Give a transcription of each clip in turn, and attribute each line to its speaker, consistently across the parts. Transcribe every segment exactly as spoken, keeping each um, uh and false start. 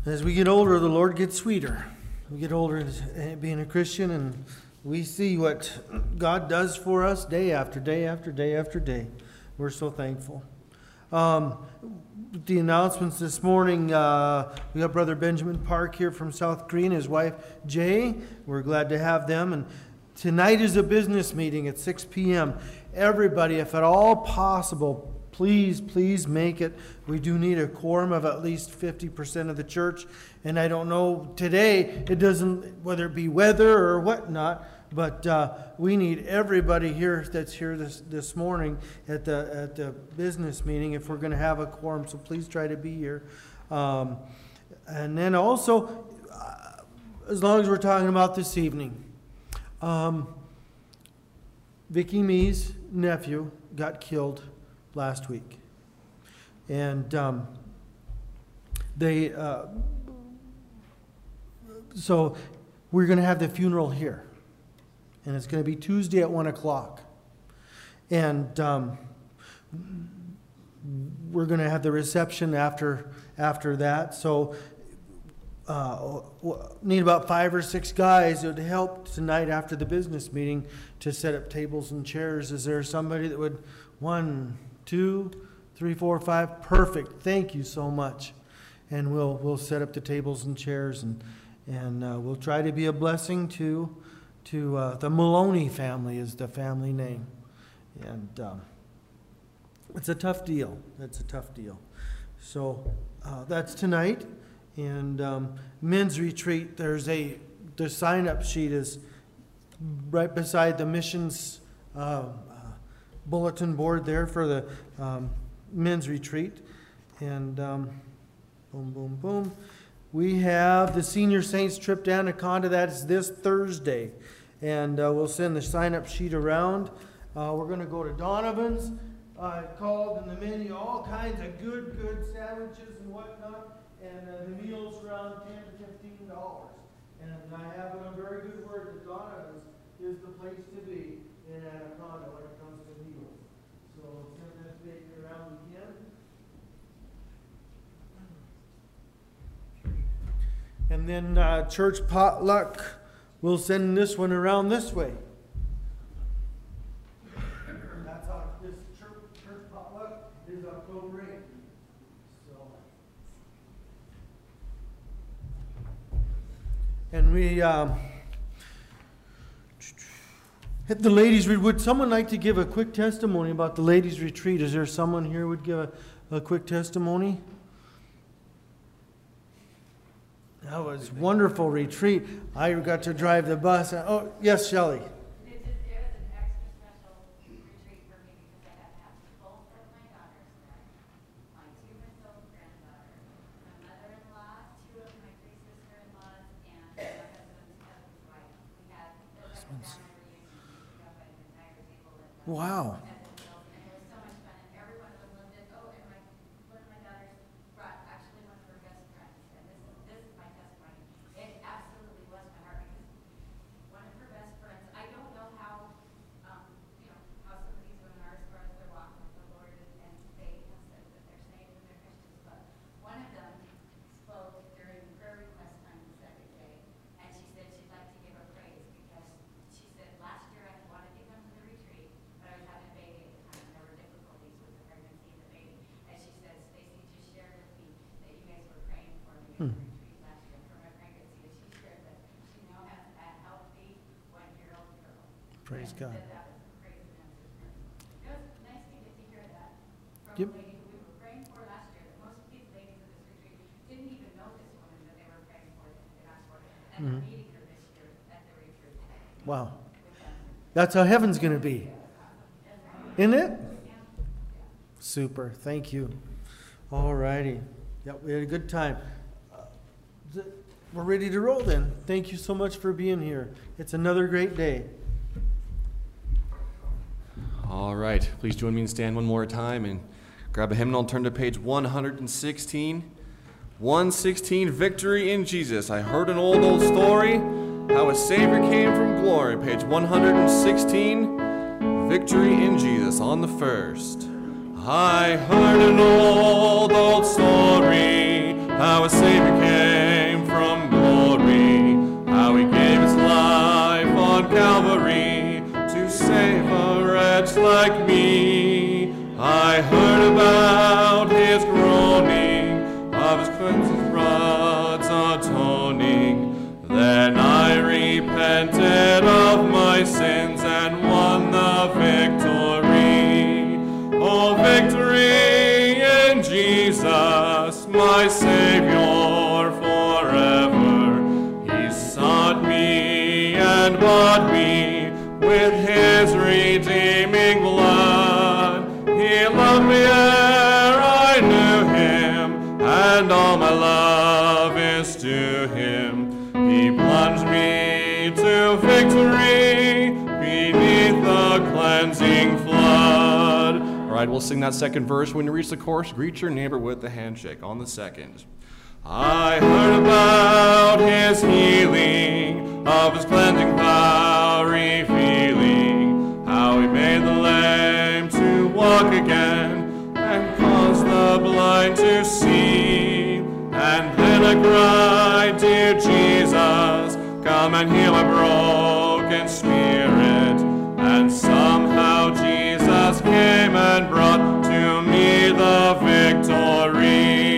Speaker 1: As we get older, the Lord gets sweeter. We get older being a Christian, and we see what God does for us day after day after day after day. We're so thankful. Um, the announcements this morning, uh, we got Brother Benjamin Park here from South Korea and his wife Jay. We're glad to have them. And tonight is a business meeting at six p.m. Everybody, if at all possible, please, please make it. We do need a quorum of at least fifty percent of the church. And I don't know, today, it doesn't, whether it be weather or whatnot, but uh, we need everybody here that's here this, this morning at the at the business meeting if we're going to have a quorum. So please try to be here. Um, and then also, uh, as long as we're talking about this evening, um, Vicki Mee's nephew got killed last week. And um, they, uh, so we're going to have the funeral here. And it's going to be Tuesday at one o'clock. And um, we're going to have the reception after after that. So uh, need about five or six guys to help tonight after the business meeting to set up tables and chairs. Is there somebody that would, one, two, three, four, five? Perfect. Thank you so much. And we'll we'll set up the tables and chairs, and and uh, we'll try to be a blessing to to uh, the Maloney family is the family name. And um, it's a tough deal. It's a tough deal. So uh, that's tonight. And um, men's retreat, there's a, the sign-up sheet is right beside the missions uh, uh, bulletin board there for the um, men's retreat. And um, boom, boom, boom. We have the Senior Saints trip down to Conda. That's this Thursday. And uh, we'll send the sign-up sheet around. Uh, we're going to go to Donovan's. Uh, called in the menu all kinds of good, good sandwiches and whatnot. And uh, the meals around ten to fifteen dollars. And I have it a very good word that Donovan's is the place to be in Anaconda when it comes to meals. So send that baby around again. And then uh, church potluck, we'll send this one around this way. That's how this church, church potluck is October eighth. So. And we um, hit the ladies' retreat. Would someone like to give a quick testimony about the ladies' retreat? Is there someone here who would give a, a quick testimony? That was a wonderful retreat. I got to drive the bus. Oh, yes, Shelley.
Speaker 2: It, just, it was an extra special retreat for me because I got to have both of my daughters there, my two Minnesota granddaughters, my mother-in-law, two of my three sister-in-laws, and my husband's cousin's wife. We had it was like a family reunion. We got by an entire table at the,
Speaker 1: Wow.
Speaker 2: at the meals, and it was so much fun. And every one of them loved it. Oh, and my one of my daughters brought actually one of her best friends, and this is this is my testimony. It absolutely was my heart because one of her best friends, I don't know how, um, you know, how some of these women are as far as their walk with the Lord, and, and they have said that they're saved and they're Christians, but one of them spoke during prayer request time the second day, and she said she'd like to give her praise because she said last year I wanted to come to the retreat, but I was having a baby at the time, and there were difficulties with the pregnancy and the baby, and she said, Stacy just shared with me that you guys were praying for me at the retreat last year for my pregnancy, and she shared that she now has a healthy one-year-old girl.
Speaker 1: Praise
Speaker 2: And
Speaker 1: God.
Speaker 2: said that was a praise and answer prayer. It was nice to get to hear that from
Speaker 1: Yep.
Speaker 2: a lady who we were praying for last year. That most of these ladies at this retreat didn't even know this woman that they were praying for and asked for, and
Speaker 1: Mhm.
Speaker 2: they're meeting her this year at the retreat.
Speaker 1: Wow. That's how heaven's going to be. Isn't it? Super. Thank you. All righty. Yep, we had a good time. Uh, th- We're ready to roll then. Thank you so much for being here. It's another great day.
Speaker 3: All right, please join me and stand one more time and grab a hymnal and turn to page one sixteen. one sixteen, Victory in Jesus. I heard an old, old story, how a Savior came from glory. Page one sixteen, Victory in Jesus on the first. I heard an old, old story, how a Savior came just like me. I heard about his groaning, of his cleansing rod's atoning. Then I repented of my sins and won the victory. Oh, victory in Jesus, my Savior forever. He sought me and bought me with his redeeming blood. He loved me ere I knew him, and all my love is to him. He plunged me to victory beneath the cleansing flood. All right, we'll sing that second verse. When you reach the chorus, greet your neighbor with a handshake on the second. I heard about his healing, of his cleansing power revealing, how he made the lame to walk again, and caused the blind to see. And then I cried to Jesus, come and heal my broken spirit. And somehow Jesus came and brought to me the victory.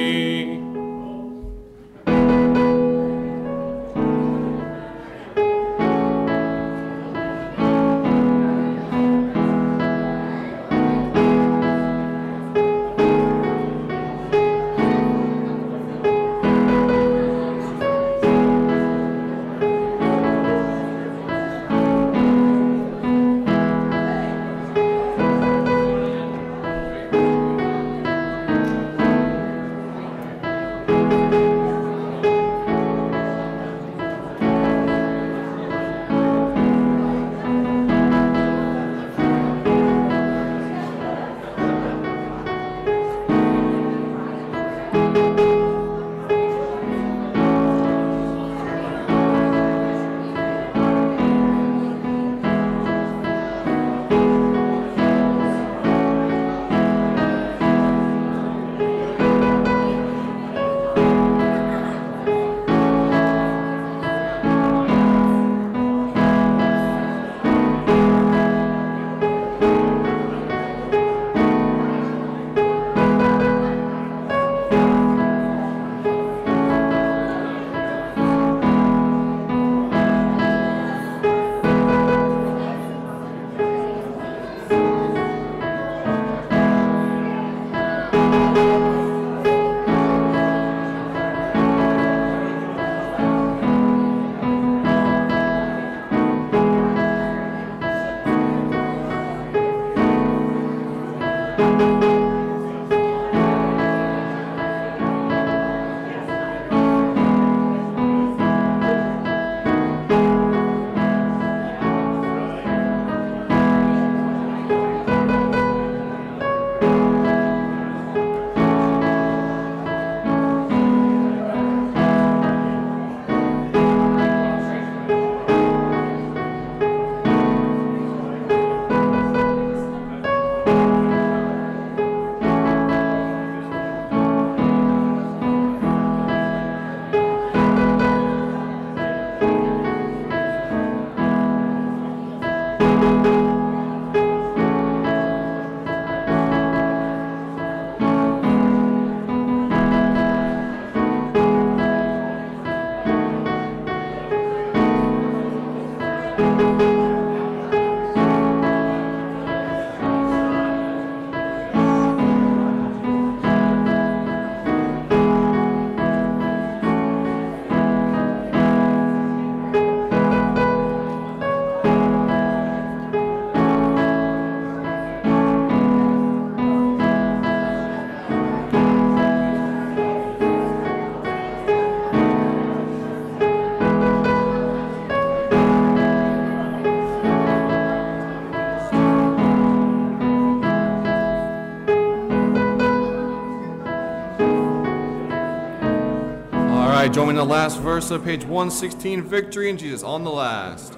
Speaker 3: Join me in the last verse of page one sixteen, Victory in Jesus, on the last.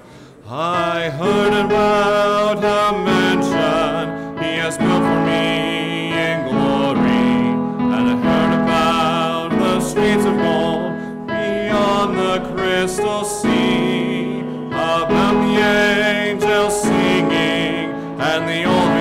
Speaker 3: I heard about a mansion he has built for me in glory, and I heard about the streets of gold beyond the crystal sea, about the angels singing and the old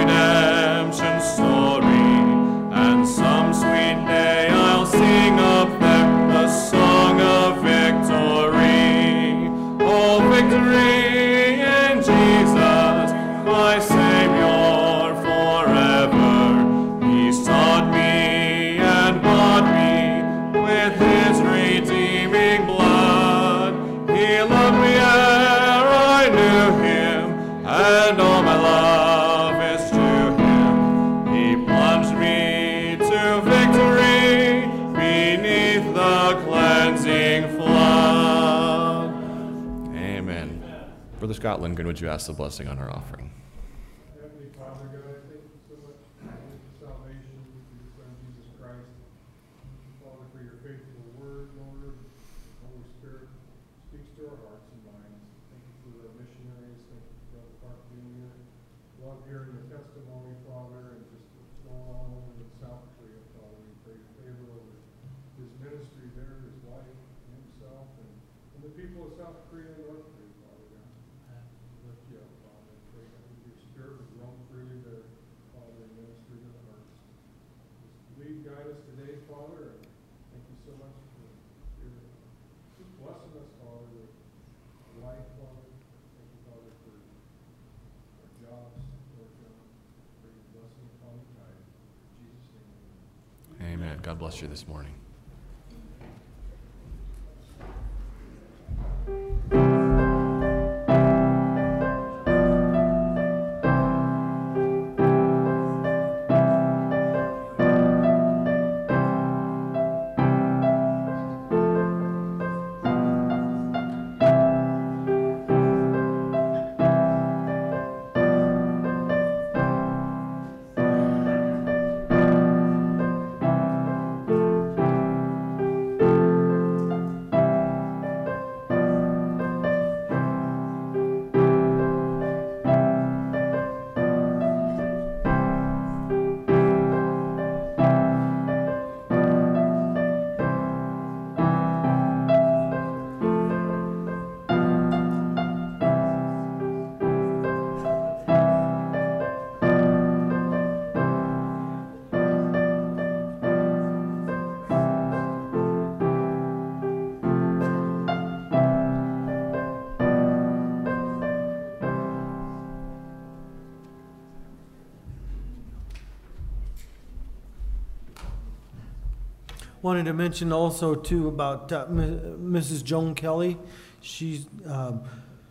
Speaker 3: his redeeming blood. He loved me ere I knew him, and all my love is to him. He plunged me to victory beneath the cleansing flood. Amen. Brother Scott Lindgren, would you ask the blessing on our offering?
Speaker 4: Heavenly Father, God, I thank you so much for salvation through your Son, Jesus Christ. Father, for your faithful word, Lord. Holy Spirit speaks to our hearts and minds. Thank you for the missionaries. Thank you for Brother Park being here. Love hearing the testimony, Father, and just what's going on over in South Korea, Father. We pray your favor over his ministry there, his wife, and himself, and, and the people of South Korea and North Korea, Father God. Lift you up, Father. Pray that your spirit would roam freely there, Father, and minister to the hearts. Just lead, guide us today, Father, and thank you so much for your, just blessing us, Father, with life, Father. Thank you, Father, for our jobs, Lord God. Pray your blessing upon the time. In Jesus' name, amen.
Speaker 3: Amen. God bless you this morning.
Speaker 1: Wanted to mention also too about uh, Missus Joan Kelly. She's, um,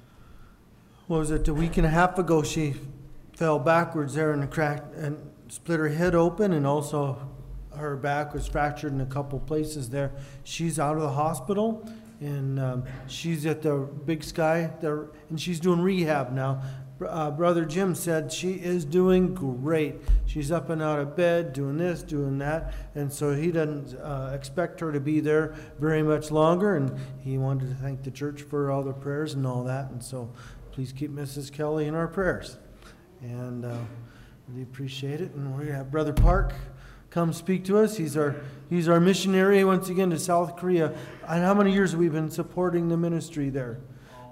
Speaker 1: what was it, a week and a half ago, she fell backwards there in the crack and split her head open, and also her back was fractured in a couple places there. She's out of the hospital, and um, she's at the Big Sky there, and she's doing rehab now. Uh, Brother Jim said she is doing great. She's up and out of bed, doing this, doing that, and so he doesn't uh, expect her to be there very much longer, and he wanted to thank the church for all the prayers and all that, and so please keep Missus Kelly in our prayers, and uh, we appreciate it. And we're going to have Brother Park come speak to us. He's our he's our missionary once again to South Korea. And how many years have we been supporting the ministry there?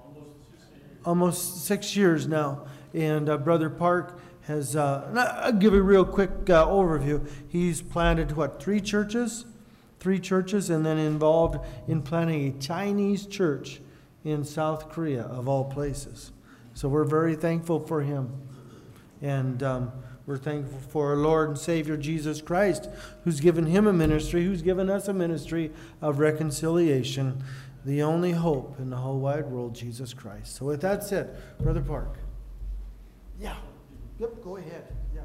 Speaker 1: Almost six years now, and uh, Brother Park has, uh, and I'll give a real quick uh, overview. He's planted, what, three churches? Three churches, and then involved in planting a Chinese church in South Korea, of all places. So we're very thankful for him. And um, we're thankful for our Lord and Savior Jesus Christ, who's given him a ministry, who's given us a ministry of reconciliation. The only hope in the whole wide world, Jesus Christ. So with that said, Brother Park. Yeah. Yep, go ahead. Yeah.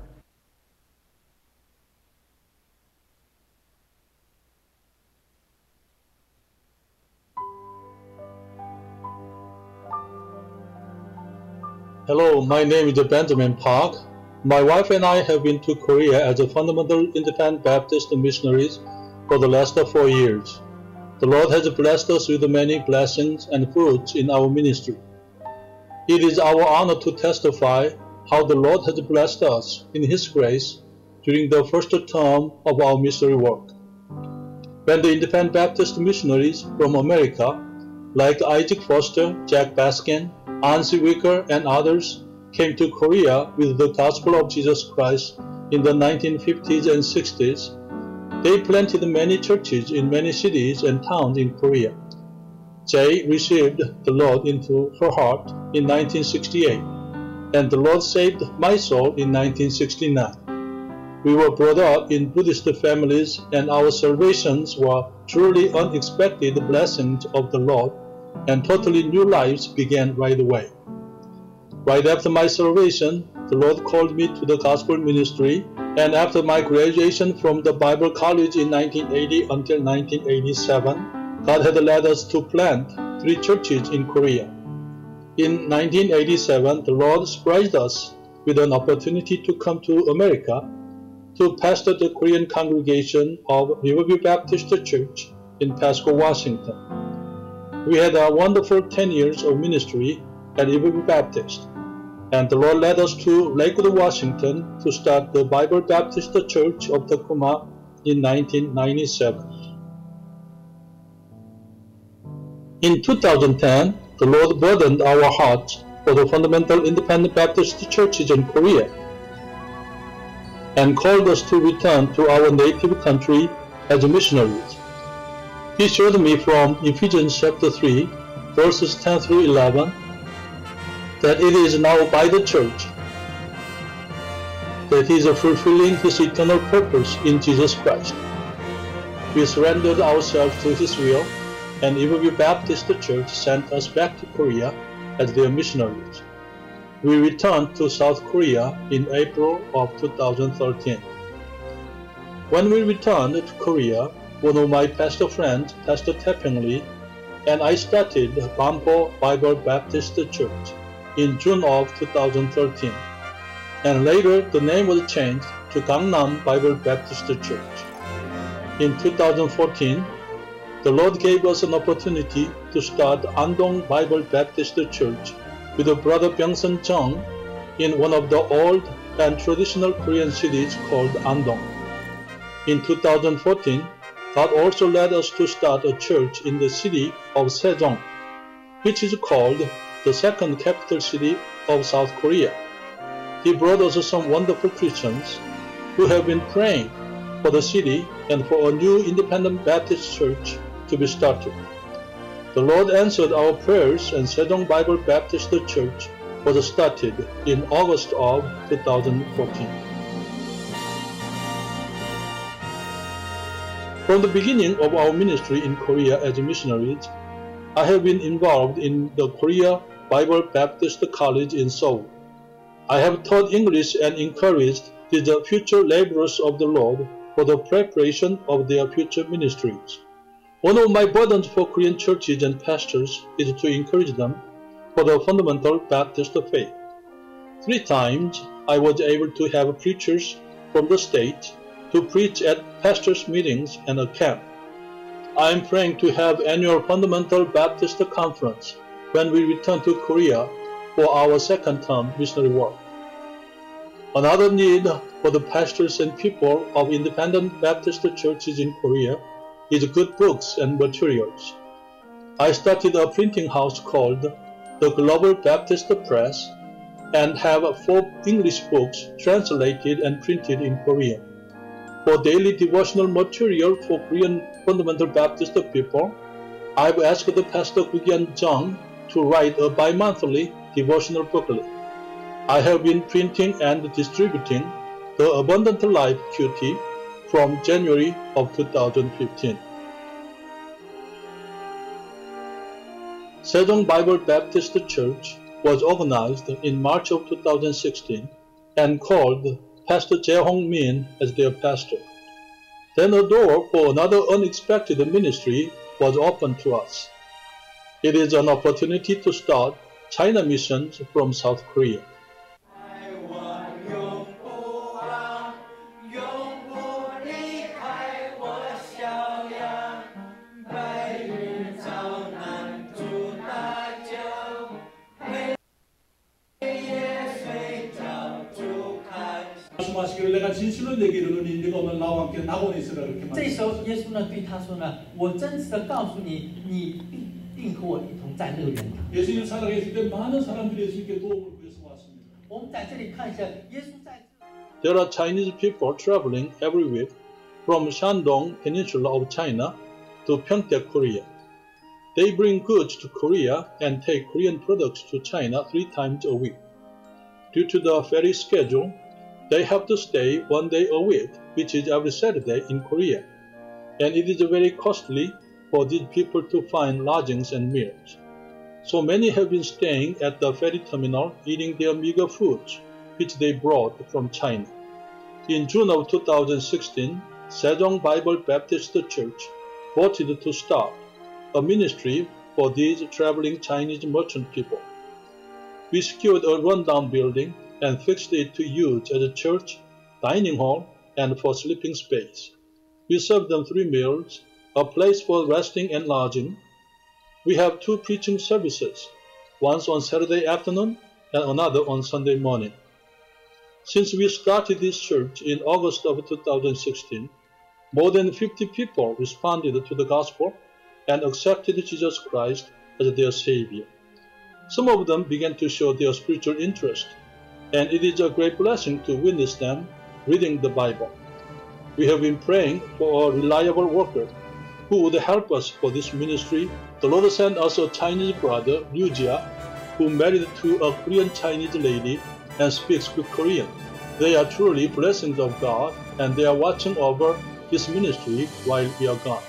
Speaker 5: Hello, my name is Benjamin Park. My wife and I have been to Korea as a fundamental independent Baptist missionaries for the last four years. The Lord has blessed us with many blessings and fruits in our ministry. It is our honor to testify how the Lord has blessed us in His grace during the first term of our missionary work. When the independent Baptist missionaries from America, like Isaac Foster, Jack Baskin, Ansi Wicker, and others, came to Korea with the gospel of Jesus Christ in the nineteen fifties and sixties, they planted many churches in many cities and towns in Korea. Jay received the Lord into her heart in nineteen sixty-eight, and the Lord saved my soul in nineteen sixty-nine. We were brought up in Buddhist families, and our salvations were truly unexpected blessings of the Lord, and totally new lives began right away. Right after my salvation, the Lord called me to the gospel ministry, and after my graduation from the Bible College in nineteen eighty until nineteen eighty-seven, God had led us to plant three churches in Korea. In nineteen eighty-seven, the Lord surprised us with an opportunity to come to America to pastor the Korean congregation of Riverview Baptist Church in Pasco, Washington. We had a wonderful ten years of ministry at Riverview Baptist, and the Lord led us to Lakewood, Washington to start the Bible Baptist Church of Tacoma in nineteen ninety-seven. In two thousand ten, the Lord burdened our hearts for the fundamental independent Baptist churches in Korea and called us to return to our native country as missionaries. He showed me from Ephesians chapter three, verses ten through eleven, that it is now by the church that he is fulfilling his eternal purpose in Jesus Christ. We surrendered ourselves to his will, and Riverview Baptist Church sent us back to Korea as their missionaries. We returned to South Korea in April of two thousand thirteen. When we returned to Korea, one of my pastor friends, Pastor Taepyeong Lee, and I started Bampo Bible Baptist Church in June of two thousand thirteen, and later the name was changed to Gangnam Bible Baptist Church. In two thousand fourteen, the Lord gave us an opportunity to start Andong Bible Baptist Church with Brother Byung-sun Jung in one of the old and traditional Korean cities called Andong. In two thousand fourteen, God also led us to start a church in the city of Sejong, which is called the second capital city of South Korea. He brought us some wonderful Christians who have been praying for the city and for a new independent Baptist church to be started. The Lord answered our prayers, and Sejong Bible Baptist Church was started in August of two thousand fourteen. From the beginning of our ministry in Korea as missionaries, I have been involved in the Korea Bible Baptist College in Seoul. I have taught English and encouraged these future laborers of the Lord for the preparation of their future ministries. One of my burdens for Korean churches and pastors is to encourage them for the fundamental Baptist faith. Three times I was able to have preachers from the state to preach at pastors' meetings and a camp. I am praying to have annual Fundamental Baptist Conference when we return to Korea for our second term missionary work. Another need for the pastors and people of independent Baptist churches in Korea is good books and materials. I started a printing house called the Global Baptist Press and have four English books translated and printed in Korean. For daily devotional material for Korean fundamental Baptist people, I've asked the Pastor Gugyan Jung to write a bi-monthly devotional booklet. I have been printing and distributing the Abundant Life Q T from January of two thousand fifteen. Sejong Bible Baptist Church was organized in March of two thousand sixteen and called Pastor Jae-hong Min as their pastor. Then a door for another unexpected ministry was opened to us. It is an opportunity to start China missions from South Korea.
Speaker 6: 말씀하시기를 내가 진실로 내게 이르노니 네가 오늘 나와 함께 낙원에 있으라 그렇게
Speaker 7: 这时
Speaker 6: 말했어요.
Speaker 7: 候，耶稣呢对他说呢：“我真实的告诉你，你必定和我一同在乐园里。”
Speaker 6: 예수님 살아계실 때 많은 사람들이 예수님께 도움을 구해서 왔습니다.
Speaker 7: 我们在这里看一下，耶稣在。
Speaker 5: There are Chinese people traveling every week from Shandong Peninsula of China to Pyeongtaek, Korea. They bring goods to Korea and take Korean products to China three times a week. Due to the ferry schedule, They have to stay one day a week, which is every Saturday in Korea, and it is very costly for these people to find lodgings and meals. So many have been staying at the ferry terminal eating their meager foods, which they brought from China. In June of two thousand sixteen, Sejong Bible Baptist Church voted to start a ministry for these traveling Chinese merchant people. We secured a rundown building and fixed it to use as a church, dining hall, and for sleeping space. We serve them three meals, a place for resting and lodging. We have two preaching services, once on Saturday afternoon and another on Sunday morning. Since we started this church in August of two thousand sixteen, more than fifty people responded to the gospel and accepted Jesus Christ as their Savior. Some of them began to show their spiritual interest, and it is a great blessing to witness them reading the Bible. We have been praying for a reliable worker who would help us for this ministry. The Lord sent us a Chinese brother, Liu Jia, who married to a Korean Chinese lady and speaks good Korean. They are truly blessings of God, and they are watching over this ministry while we are gone.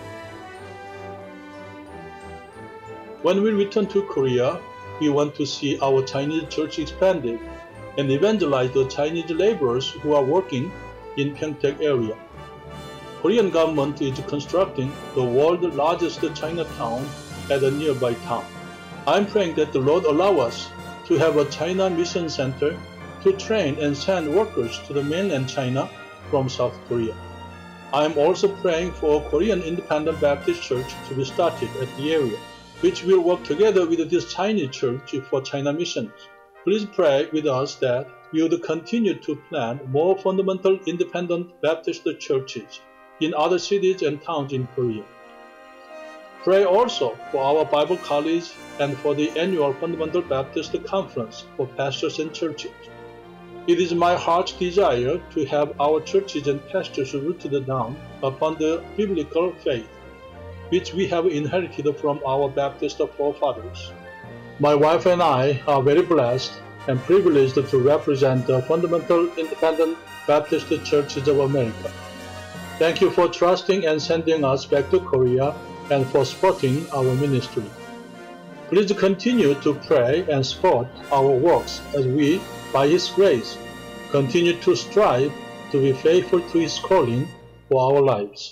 Speaker 5: When we return to Korea, we want to see our Chinese church expanded and evangelize the Chinese laborers who are working in Pyeongtaek area. Korean government is constructing the world's largest Chinatown at a nearby town. I'm praying that the Lord allow us to have a China Mission Center to train and send workers to the mainland China from South Korea. I am also praying for a Korean Independent Baptist Church to be started at the area, which will work together with this Chinese church for China missions. Please pray with us that we would continue to plant more fundamental independent Baptist churches in other cities and towns in Korea. Pray also for our Bible college and for the annual Fundamental Baptist Conference for pastors and churches. It is my heart's desire to have our churches and pastors rooted down upon the biblical faith, which we have inherited from our Baptist forefathers. My wife and I are very blessed and privileged to represent the Fundamental Independent Baptist Churches of America. Thank you for trusting and sending us back to Korea and for supporting our ministry. Please continue to pray and support our works as we, by His grace, continue to strive to be faithful to His calling for our lives.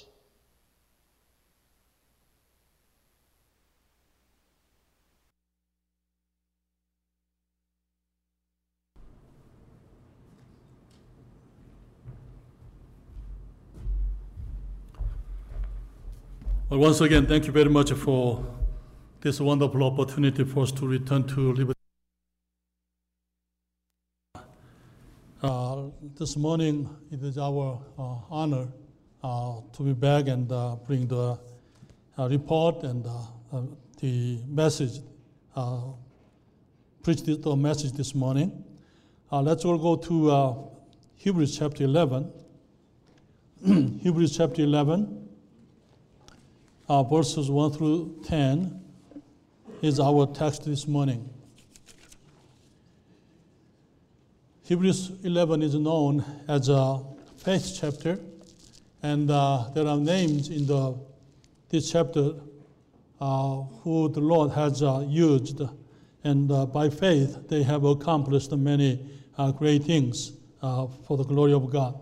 Speaker 6: Well, once again, thank you very much for this wonderful opportunity for us to return to Liberty. Uh, this morning, it is our uh, honor uh, to be back and uh, bring the uh, report and uh, uh, the message, uh, preach the, the message this morning. Uh, let's all go to uh, Hebrews chapter eleven. Hebrews chapter eleven. Uh, verses one through ten is our text this morning. Hebrews eleven is known as a faith chapter, and uh, there are names in the this chapter uh, who the Lord has uh, used, and uh, by faith they have accomplished many uh, great things uh, for the glory of God.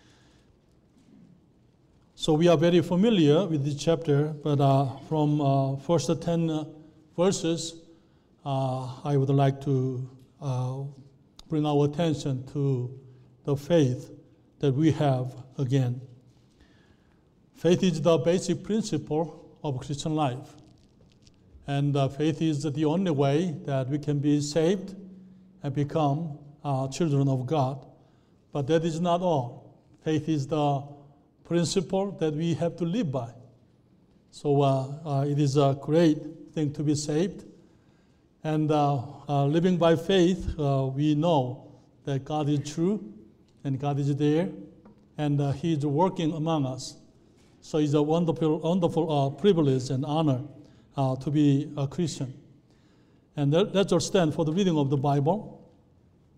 Speaker 6: So we are very familiar with this chapter, but uh, from uh, first ten uh, verses, uh, I would like to uh, bring our attention to the faith that we have again. Faith is the basic principle of Christian life. And uh, faith is the only way that we can be saved and become uh, children of God. But that is not all. Faith is the principle that we have to live by. So uh, uh, it is a great thing to be saved. And uh, uh, living by faith, uh, we know that God is true and God is there and uh, He is working among us. So it's a wonderful, wonderful uh, privilege and honor uh, to be a Christian. And that, let's all stand for the reading of the Bible.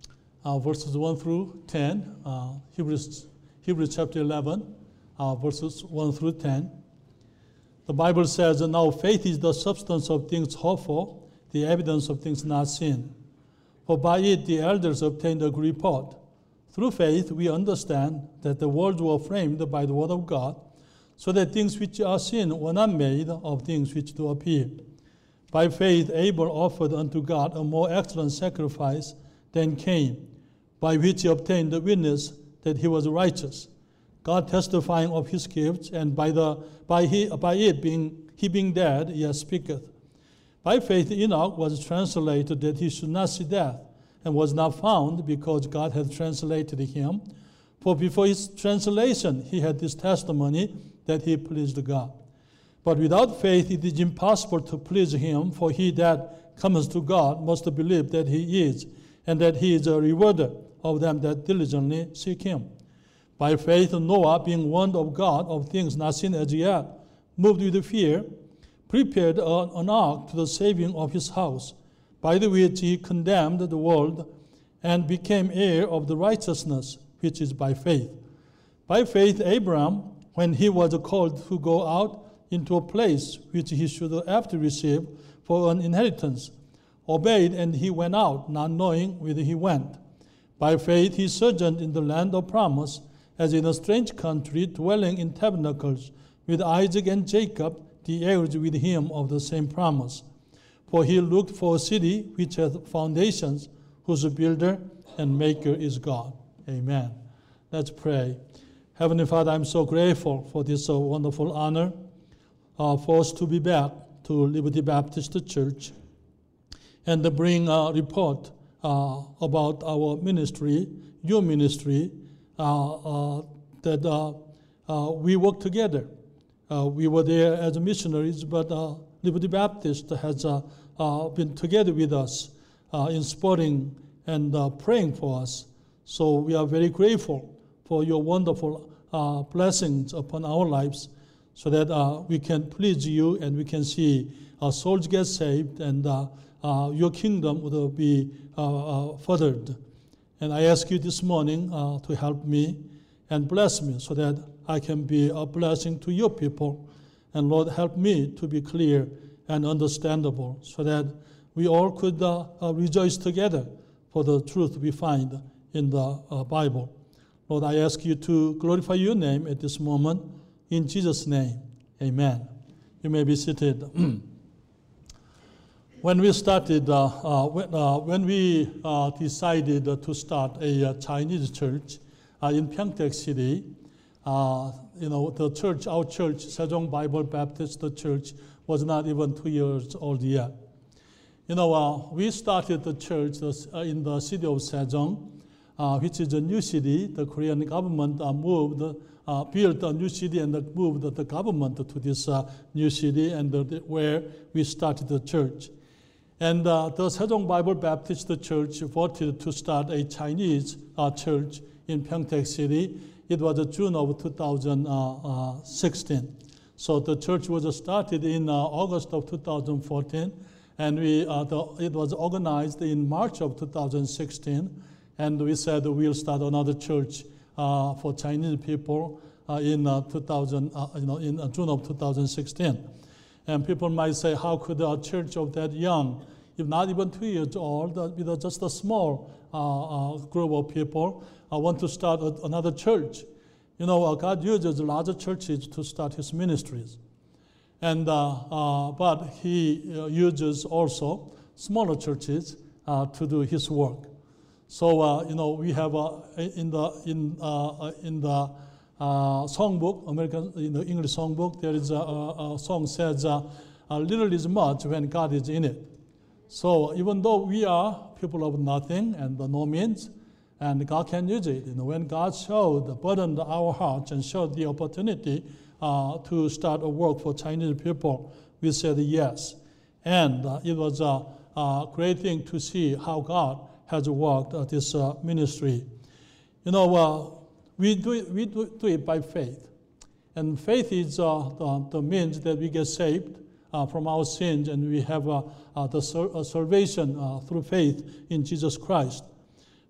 Speaker 6: uh, verses one through ten, uh, Hebrews, Hebrews chapter eleven, uh, verses one through ten. The Bible says, now faith is the substance of things hoped for, the evidence of things not seen. For by it the elders obtained a good report. Through faith we understand that the worlds were framed by the word of God, so that things which are seen were not made of things which do appear. By faith Abel offered unto God a more excellent sacrifice than Cain, by which he obtained the witness that he was righteous, God testifying of his gifts, and by the by he by it being he being dead, yet speaketh. By faith Enoch was translated that he should not see death, and was not found, because God had translated him. For before his translation he had this testimony, that he pleased God. But without faith it is impossible to please him, for he that cometh to God must believe that he is, and that he is a rewarder of them that diligently seek him. By faith Noah, being warned of God of things not seen as yet, moved with fear, prepared an ark to the saving of his house, by the which he condemned the world, and became heir of the righteousness which is by faith. By faith Abraham, when he was called to go out into a place which he should after receive for an inheritance, obeyed, and he went out, not knowing whither he went. By faith he sojourned in the land of promise, as in a strange country, dwelling in tabernacles, with Isaac and Jacob, the heirs with him of the same promise. For he looked for a city which hath foundations, whose builder and maker is God. Amen. Let's pray. Heavenly Father, I'm so grateful for this uh, wonderful honor uh, for us to be back to Liberty Baptist Church and to bring a report uh, about our ministry, your ministry, uh, uh, that uh, uh, we work together. Uh, we were there as missionaries, but uh, Liberty Baptist has uh, uh, been together with us uh, in supporting and uh, praying for us. So we are very grateful for your wonderful uh, blessings upon our lives, so that uh, we can please you and we can see our souls get saved, and uh, uh, your kingdom will be uh, uh, furthered. And I ask you this morning uh, to help me and bless me, so that I can be a blessing to your people. And Lord, help me to be clear and understandable, so that we all could uh, uh, rejoice together for the truth we find in the uh, Bible. Lord, I ask you to glorify your name at this moment. In Jesus' name, amen. You may be seated. When we started, uh, uh, when, uh, when we uh, decided uh, to start a uh, Chinese church uh, in Pyeongtaek City, uh, you know, the church, our church, Sejong Bible Baptist Church, was not even two years old yet. You know, uh, we started the church uh, in the city of Sejong, uh, which is a new city. The Korean government uh, moved, uh, built a new city and moved the government to this uh, new city, and uh, where we started the church. And uh, the Sejong Bible Baptist Church voted to start a Chinese uh, church in Pyeongtaek City. It was June of two thousand sixteen. So the church was started in uh, August of two thousand fourteen, and we uh, the, it was organized in March of two thousand sixteen. And we said we'll start another church uh, for Chinese people uh, in uh, two thousand, uh, you know, in uh, June of two thousand sixteen. And people might say, how could a church of that young, if not even two years old, uh, with just a small uh, uh, group of people, uh, want to start a, another church? You know, uh, God uses larger churches to start his ministries. And, uh, uh, but he uh, uses also smaller churches uh, to do his work. So, uh, you know, we have uh, in the, in, uh, in the Uh, songbook, American, in the English songbook, there is a, a, a song says, uh, "A little is much when God is in it." So even though we are people of nothing and no means, and God can use it, you know, when God showed, burdened our hearts and showed the opportunity uh, to start a work for Chinese people, we said yes. And uh, it was a, a great thing to see how God has worked at this uh, ministry. You know. Uh, We do it, we do, do it by faith. And faith is uh, the, the means that we get saved uh, from our sins, and we have uh, uh, the uh, salvation uh, through faith in Jesus Christ.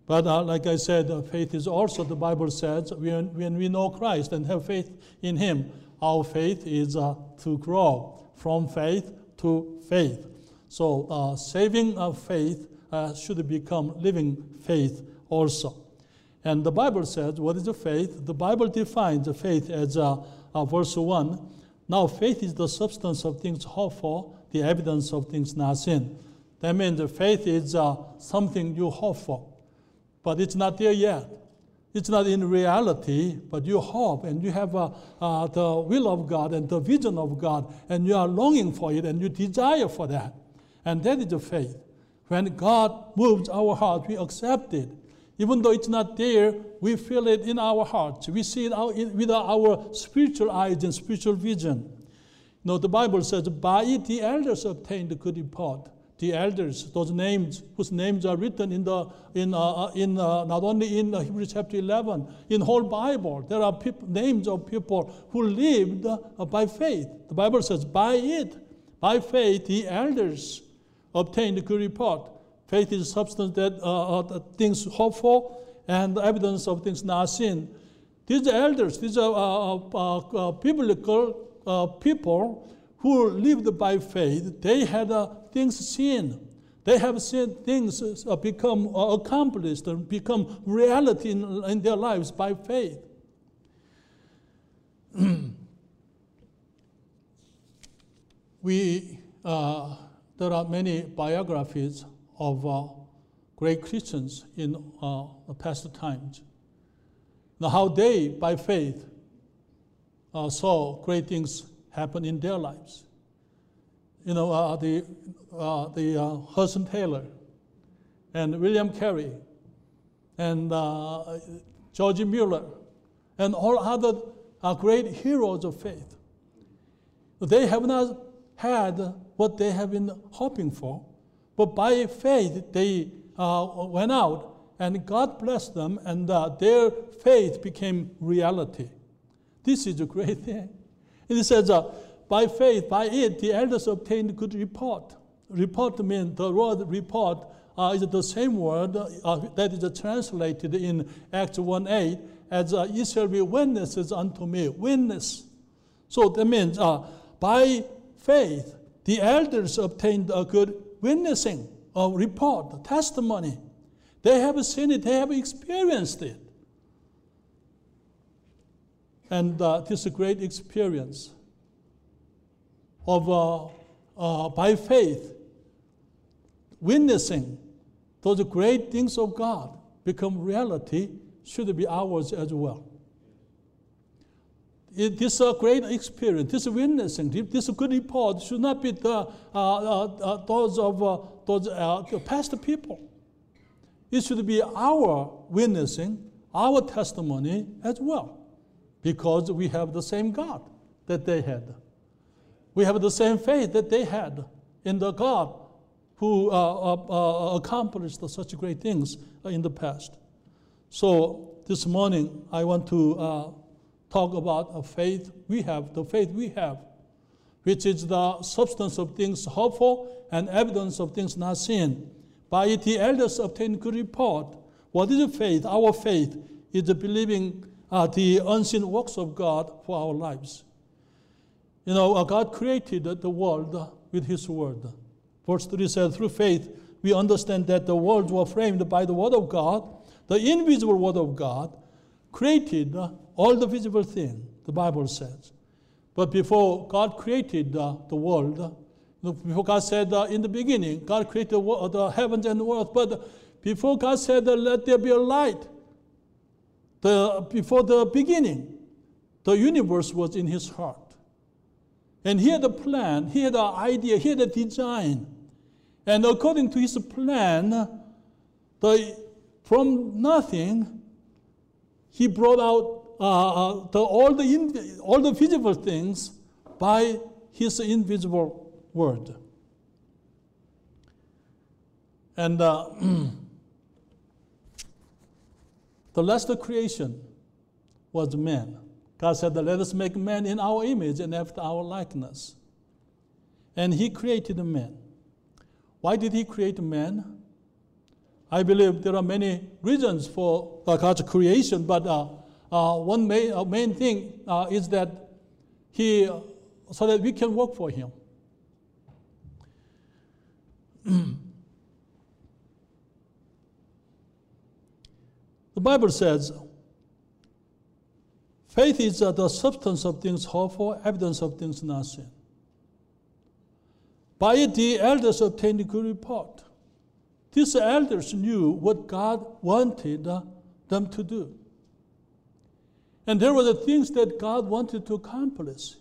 Speaker 6: But uh, like I said, uh, faith is also, the Bible says, when, when we know Christ and have faith in Him, our faith is uh, to grow from faith to faith. So uh, saving of faith uh, should become living faith also. And the Bible says, what is a faith? The Bible defines the faith as uh, uh, verse one. Now faith is the substance of things hoped for, the evidence of things not seen. That means the faith is uh, something you hope for, but it's not there yet. It's not in reality, but you hope and you have uh, uh, the will of God and the vision of God, and you are longing for it and you desire for that. And that is the faith. When God moves our heart, we accept it. Even though it's not there, we feel it in our hearts. We see it out in, with our spiritual eyes and spiritual vision. You know, the Bible says, by it the elders obtained a good report. The elders, those names, whose names are written in the in uh, in uh, not only in uh, Hebrews chapter eleven, in whole Bible, there are peop- names of people who lived uh, by faith. The Bible says, by it, by faith, the elders obtained a good report. Faith is substance that uh, uh, things hoped for and the evidence of things not seen. These elders, these are uh, uh, uh, biblical uh, people who lived by faith. They had uh, things seen. They have seen things uh, become uh, accomplished and become reality in, in their lives by faith. we uh, there are many biographies of uh, great Christians in uh, the past times. Now, how they, by faith, uh, saw great things happen in their lives. You know, uh, the uh, the uh, Hudson Taylor and William Carey and uh, George Mueller and all other uh, great heroes of faith. They have not had what they have been hoping for, but by faith they uh, went out and God blessed them, and uh, their faith became reality. This is a great thing. And it says, uh, by faith, by it, the elders obtained good report. Report means, the word report uh, is the same word uh, that is translated in Acts one eight as uh, ye shall be witnesses unto me. Witness. So that means uh, by faith, the elders obtained a good witnessing, a report, a testimony. They have seen it, they have experienced it. And uh, this is a great experience of, uh, uh, by faith, witnessing those great things of God become reality should be ours as well. It, this is a great experience, this witnessing, this good report should not be the, uh, uh, uh, those of uh, those uh, the past people. It should be our witnessing, our testimony as well, because we have the same God that they had. We have the same faith that they had in the God who uh, uh, uh, accomplished such great things in the past. So this morning, I want to uh, talk about a faith we have, the faith we have, which is the substance of things hoped for and evidence of things not seen. By it the elders obtained good report. What is faith? Our faith is the believing uh, the unseen works of God for our lives. You know, uh, God created the world with His word. Verse three says, through faith we understand that the worlds were framed by the word of God, the invisible word of God created uh, all the visible things, the Bible says. But before God created uh, the world, before God said uh, in the beginning, God created the, world, the heavens and the earth, but before God said, uh, let there be a light, the, before the beginning, the universe was in His heart. And He had a plan, He had an idea, He had a design. And according to His plan, the, from nothing, He brought out uh, the, all, the in, all the visible things by His invisible word. And uh, the last creation was man. God said, let us make man in our image and after our likeness. And He created man. Why did He create man? I believe there are many reasons for uh, God's creation, but uh, uh, one main, uh, main thing uh, is that He, uh, so that we can work for Him. The Bible says, faith is uh, the substance of things hoped for, evidence of things not seen. By it the elders obtained a good report. These elders knew what God wanted uh, them to do. And there were the things that God wanted to accomplish.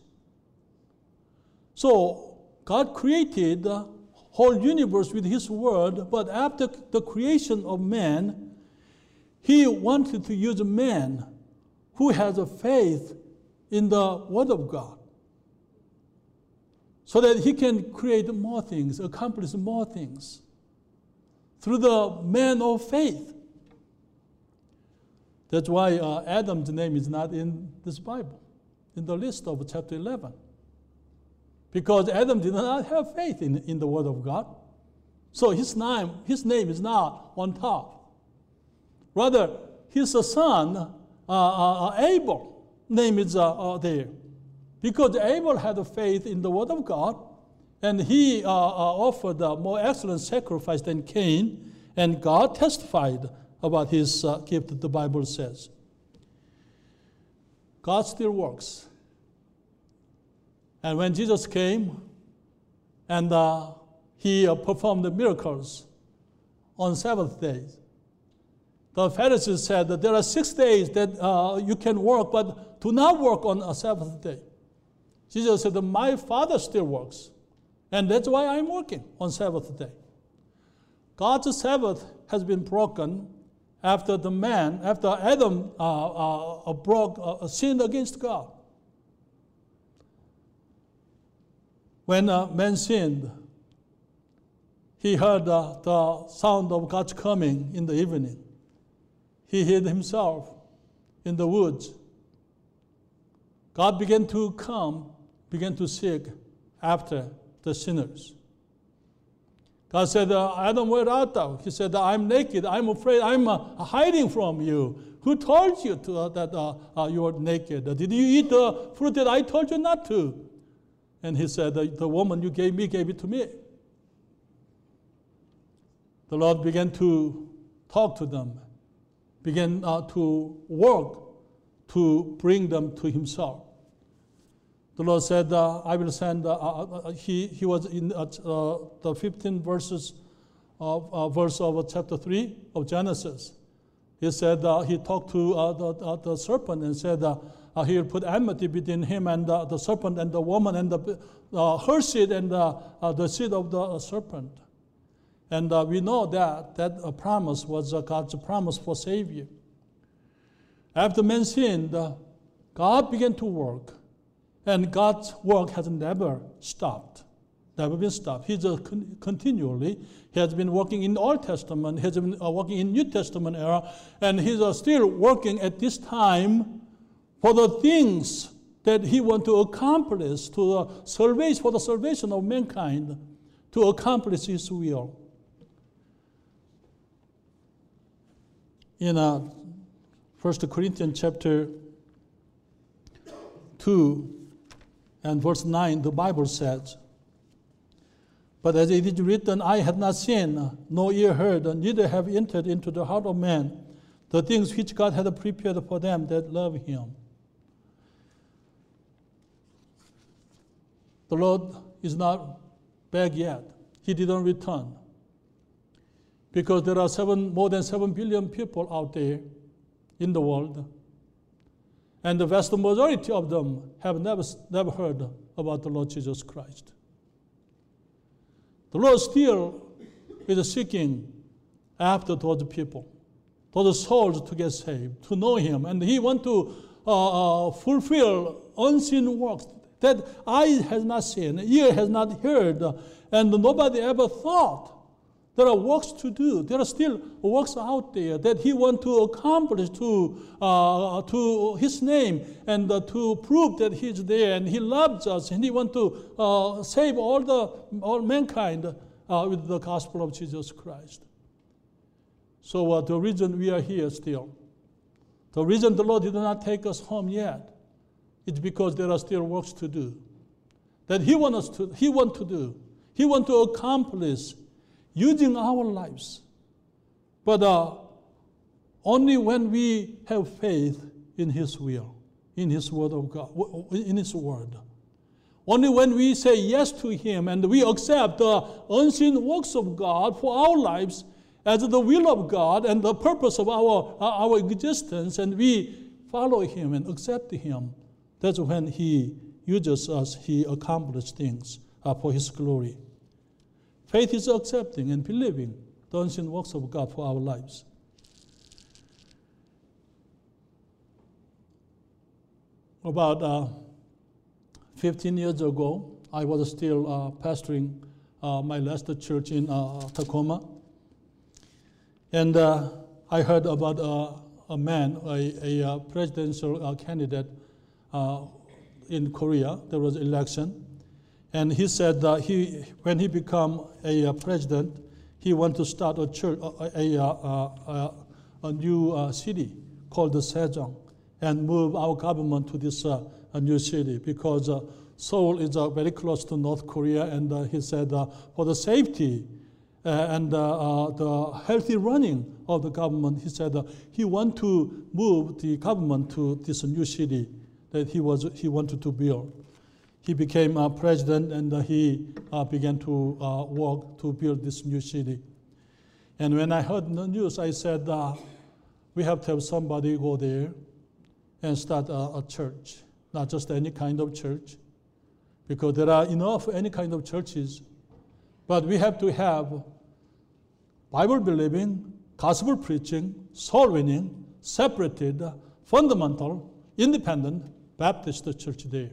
Speaker 6: So God created the whole universe with His word, but after the creation of man, He wanted to use a man who has a faith in the word of God, so that he can create more things, accomplish more things through the man of faith. That's why uh, Adam's name is not in this Bible, in the list of chapter eleven. Because Adam did not have faith in, in the word of God. So his name, his name is not on top. Rather, his son, uh, uh, Abel, name is uh, uh, there. Because Abel had a faith in the word of God, and he uh, uh, offered a more excellent sacrifice than Cain, and God testified about his uh, gift, the Bible says. God still works. And when Jesus came and uh, he uh, performed the miracles on seventh day, the Pharisees said that there are six days that uh, you can work, but do not work on a seventh day. Jesus said, my Father still works, and that's why I'm working on seventh day. God's Sabbath has been broken after the man, after Adam uh, uh, broke, uh, sinned against God. When uh, man sinned, he heard uh, the sound of God's coming in the evening. He hid himself in the woods. God began to come, began to seek after the sinners. God said, uh, Adam, where art thou? He said, I'm naked, I'm afraid, I'm uh, hiding from you. Who told you to, uh, that uh, uh, you are naked? Did you eat the fruit that I told you not to? And he said, the, the woman you gave me gave it to me. The Lord began to talk to them, began uh, to work to bring them to Himself. The Lord said, uh, I will send, uh, uh, he, he was in uh, uh, the fifteenth verses of, uh, verse of chapter three of Genesis. He said, uh, he talked to uh, the, uh, the serpent and said, uh, uh, he will put enmity between him and uh, the serpent and the woman and the, uh, her seed and uh, uh, the seed of the uh, serpent. And uh, we know that that uh, promise was uh, God's promise for Savior. After man sinned, uh, God began to work. And God's work has never stopped, never been stopped. He's uh, con- continually, He has been working in the Old Testament, He has been uh, working in New Testament era, and He's uh, still working at this time for the things that He wants to accomplish to the salvation, for the salvation of mankind, to accomplish His will. In uh, First Corinthians chapter two, and verse nine, the Bible says, but as it is written, I have not seen, nor ear heard, neither have entered into the heart of man the things which God had prepared for them that love Him. The Lord is not back yet. He didn't return. Because there are seven, more than seven billion people out there in the world. And the vast majority of them have never, never heard about the Lord Jesus Christ. The Lord still is seeking after those people, those souls to get saved, to know Him. And He wants to uh, uh, fulfill unseen works that eye has not seen, ear has not heard, and nobody ever thought. There are works to do. There are still works out there that He wants to accomplish to, uh, to His name and uh, to prove that He is there and He loves us and He wants to uh, save all the all mankind uh, with the gospel of Jesus Christ. So uh, the reason we are here still, the reason the Lord did not take us home yet, is because there are still works to do. That He wants us to, He want to do. He want to accomplish using our lives. But uh, only when we have faith in His will, in His word of God, in His word. Only when we say yes to Him and we accept the unseen works of God for our lives as the will of God and the purpose of our, our existence, and we follow Him and accept Him, that's when He uses us, He accomplishes things uh, for His glory. Faith is accepting and believing the unseen works of God for our lives. About uh, fifteen years ago, I was still uh, pastoring uh, my last church in uh, Tacoma. And uh, I heard about uh, a man, a, a presidential uh, candidate uh, in Korea. There was an election. And he said that he, when he became a uh, president, he wanted to start a church, a, a, a, a, a new uh, city called the Sejong, and move our government to this uh, a new city, because uh, Seoul is uh, very close to North Korea, and uh, he said uh, for the safety uh, and uh, uh, the healthy running of the government, he said uh, he want to move the government to this new city that he was he wanted to build. He became uh, president, and uh, he uh, began to uh, work to build this new city. And when I heard the news, I said, uh, we have to have somebody go there and start a, a church, not just any kind of church, because there are enough any kind of churches, but we have to have Bible-believing, gospel-preaching, soul-winning, separated, fundamental, independent Baptist church there.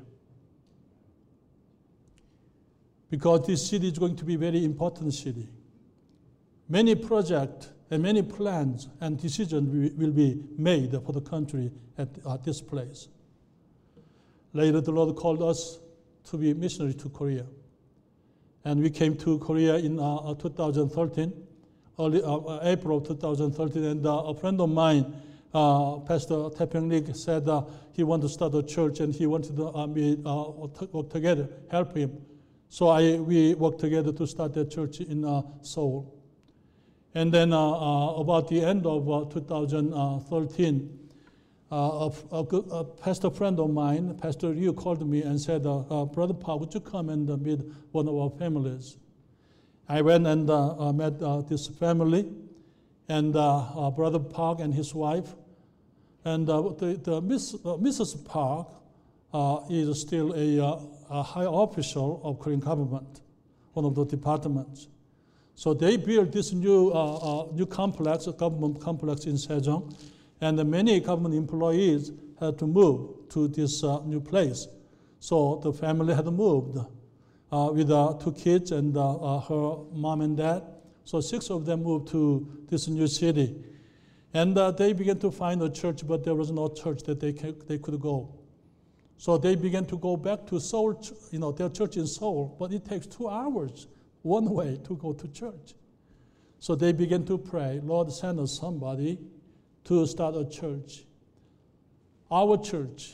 Speaker 6: Because this city is going to be a very important city. Many projects and many plans and decisions will be made for the country at, at this place. Later, the Lord called us to be missionaries to Korea. And we came to Korea in uh, two thousand thirteen, early, uh, April of two thousand thirteen, and uh, a friend of mine, uh, Pastor Taepyeong Lik, said uh, he wanted to start a church, and he wanted to uh, be, uh, work together, help him. So I, we worked together to start that church in uh, Seoul. And then uh, uh, about the end of uh, two thousand thirteen, uh, a, a, a pastor friend of mine, Pastor Ryu, called me and said, uh, uh, Brother Park, would you come and uh, meet one of our families? I went and uh, uh, met uh, this family, and uh, uh, Brother Park and his wife. And uh, the, the Miss, uh, Missus Park uh, is still a, uh, a high official of Korean government, one of the departments. So they built this new uh, uh, new complex, a government complex in Sejong, and uh, many government employees had to move to this uh, new place. So the family had moved uh, with uh, two kids and uh, uh, her mom and dad. So six of them moved to this new city. And uh, they began to find a church, but there was no church that they, can, they could go. So they began to go back to Seoul, you know, their church in Seoul, but it takes two hours one way to go to church. So they began to pray, Lord, send us somebody to start a church. Our church,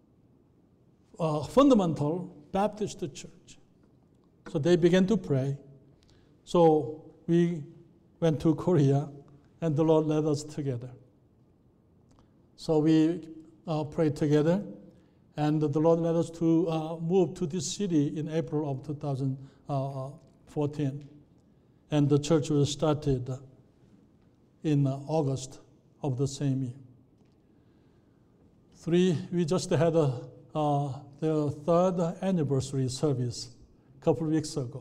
Speaker 6: a fundamental Baptist church. So they began to pray. So we went to Korea, and the Lord led us together. So we uh, prayed together, and the Lord led us to uh, move to this city in April of two thousand fourteen. And the church was started in uh, August of the same year. Three, we just had a, uh, the third anniversary service a couple of weeks ago.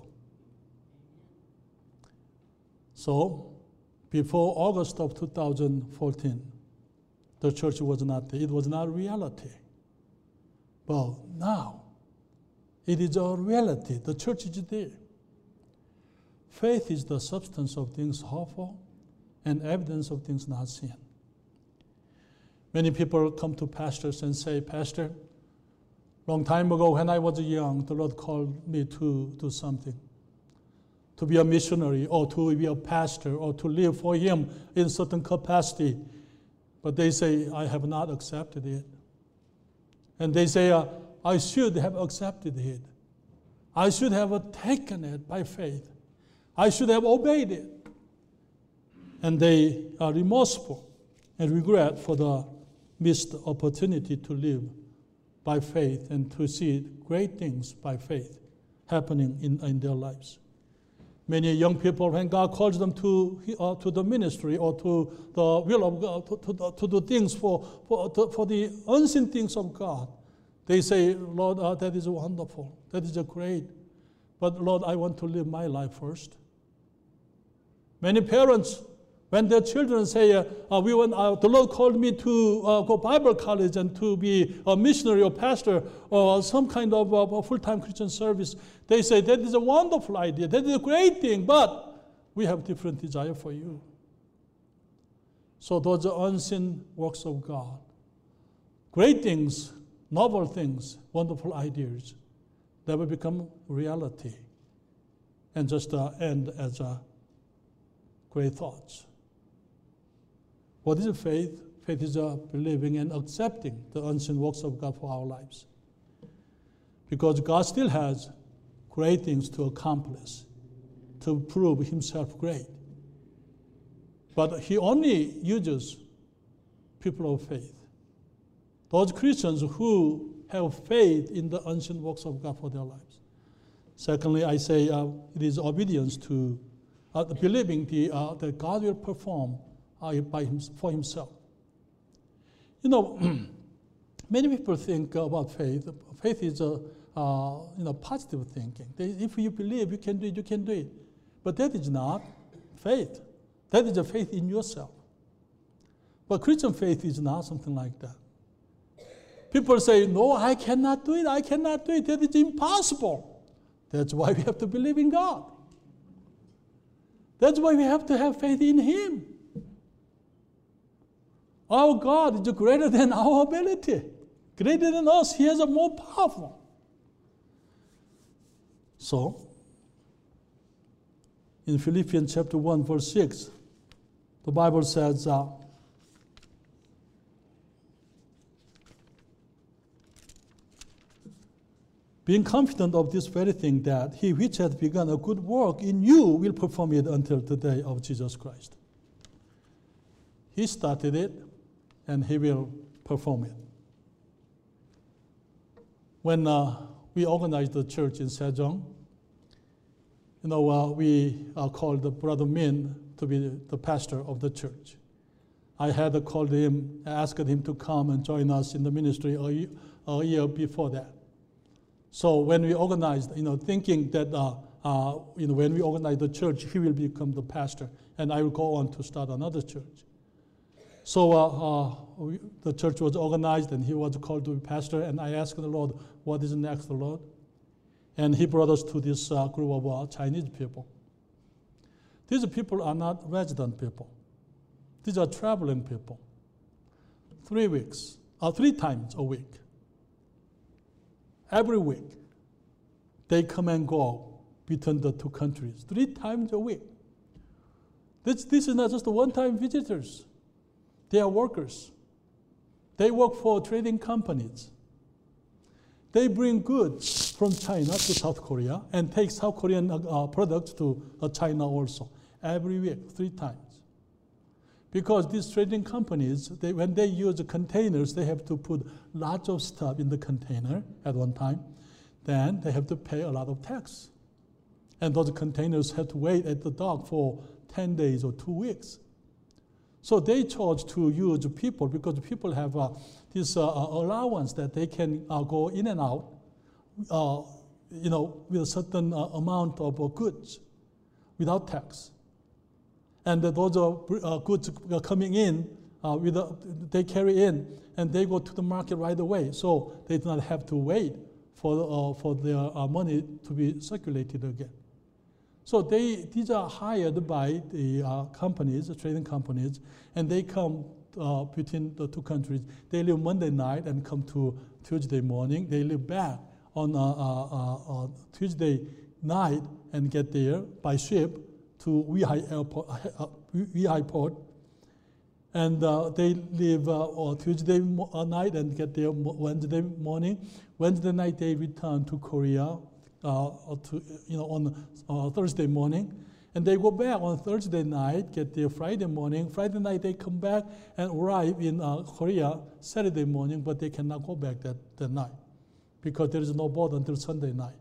Speaker 6: So before August of two thousand fourteen, the church was not there. It was not reality. But now, it is a reality. The church is there. Faith is the substance of things hoped for and evidence of things not seen. Many people come to pastors and say, Pastor, long time ago when I was young, the Lord called me to do something. to be a missionary or to be a pastor or to live for him in certain capacity. But they say, I have not accepted it. And they say, uh, I should have accepted it. I should have uh, taken it by faith. I should have obeyed it. And they are remorseful and regret for the missed opportunity to live by faith and to see great things by faith happening in, in their lives. Many young people, when God calls them to, uh, to the ministry or to the will of God, to, to, to do things for, for, to, for the unseen things of God, they say, Lord, uh, that is wonderful. That is great. But Lord, I want to live my life first. Many parents, when their children say, uh, uh, we want, uh, the Lord called me to uh, go Bible college and to be a missionary or pastor or some kind of uh, full-time Christian service, they say, that is a wonderful idea. That is a great thing, but we have different desire for you. So those are unseen works of God. Great things, novel things, wonderful ideas never become reality and just uh, end as uh, great thoughts. What is faith? Faith is uh, believing and accepting the unseen works of God for our lives. Because God still has great things to accomplish, to prove himself great. But he only uses people of faith. Those Christians who have faith in the unseen works of God for their lives. Secondly, I say uh, it is obedience to uh, believing the, uh, that God will perform uh, by him, for himself. You know, many people think about faith. Faith is a uh, you know, positive thinking. They, if you believe you can do it, you can do it. But that is not faith. That is a faith in yourself. But Christian faith is not something like that. People say, no, I cannot do it, I cannot do it, that is impossible. That's why we have to believe in God. That's why we have to have faith in him. Our God is greater than our ability, greater than us. He is a more powerful. So, in Philippians chapter one, verse six, the Bible says, uh, being confident of this very thing, that he which hath begun a good work in you will perform it until the day of Jesus Christ. He started it, and he will perform it. When uh, we organized the church in Sejong, you know, uh, we uh, called Brother Min to be the pastor of the church. I had called him, asked him to come and join us in the ministry a, a year before that. So when we organized, you know, thinking that, uh, uh, you know, when we organized the church, he will become the pastor, and I will go on to start another church. So uh, uh, we, the church was organized, and he was called to be pastor, and I asked the Lord, what is next, Lord? And he brought us to this uh, group of uh, Chinese people. These people are not resident people. These are traveling people. Three weeks, or three times a week. Every week, they come and go between the two countries, three times a week. This, this is not just one-time visitors. They are workers. They work for trading companies. They bring goods from China to South Korea and take South Korean uh, products to uh, China also, every week, three times. Because these trading companies, they, when they use the containers, they have to put lots of stuff in the container at one time. Then they have to pay a lot of tax. And those containers have to wait at the dock for ten days or two weeks. So they charge to use people because people have uh, this uh, allowance that they can uh, go in and out, uh, you know, with a certain uh, amount of uh, goods without tax. And those are uh, goods coming in, uh, with a, they carry in, and they go to the market right away. So they do not have to wait for, uh, for their uh, money to be circulated again. So they, these are hired by the uh, companies, the trading companies, and they come uh, between the two countries. They leave Monday night and come to Tuesday morning. They leave back on uh, uh, uh, Tuesday night and get there by ship to Weihai Airport, uh, Weihai Port. And uh, they leave uh, on Tuesday mo- uh, night and get there mo- Wednesday morning. Wednesday night they return to Korea uh, to, you know, on uh, Thursday morning. And they go back on Thursday night, get there Friday morning. Friday night they come back and arrive in uh, Korea Saturday morning, but they cannot go back that, that night because there is no boat until Sunday night.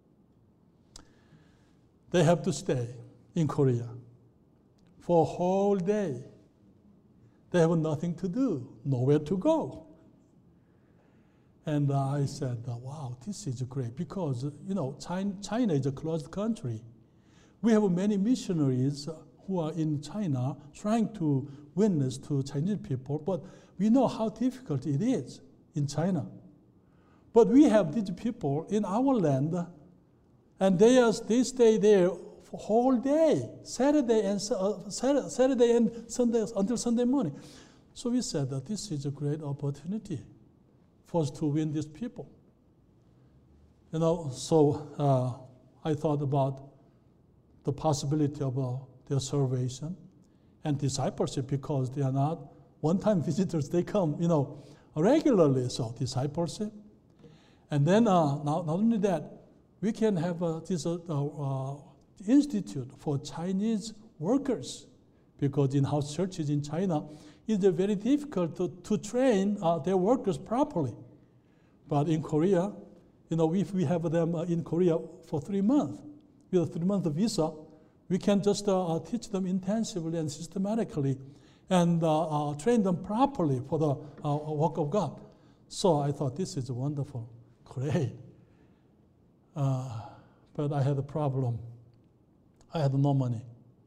Speaker 6: They have to stay in Korea for a whole day. They have nothing to do, nowhere to go. And uh, I said, uh, wow, this is great because, uh, you know, China, China is a closed country. We have many missionaries who are in China trying to witness to Chinese people, but we know how difficult it is in China. But we have these people in our land, and they, are, they stay there for whole day, Saturday and uh, Saturday and Sunday until Sunday morning. So we said that this is a great opportunity for us to win these people. You know, so uh, I thought about the possibility of uh, their salvation and discipleship because they are not one-time visitors. They come, you know, regularly. So discipleship, and then uh, not, not only that, we can have uh, this uh, uh, institute for Chinese workers because in house churches in China, it's very difficult to, to train uh, their workers properly. But in Korea, you know, if we have them uh, in Korea for three months, with a three-month visa, we can just uh, uh, teach them intensively and systematically and uh, uh, train them properly for the uh, work of God. So I thought this is wonderful, great. Uh, but I had a problem. I had no money.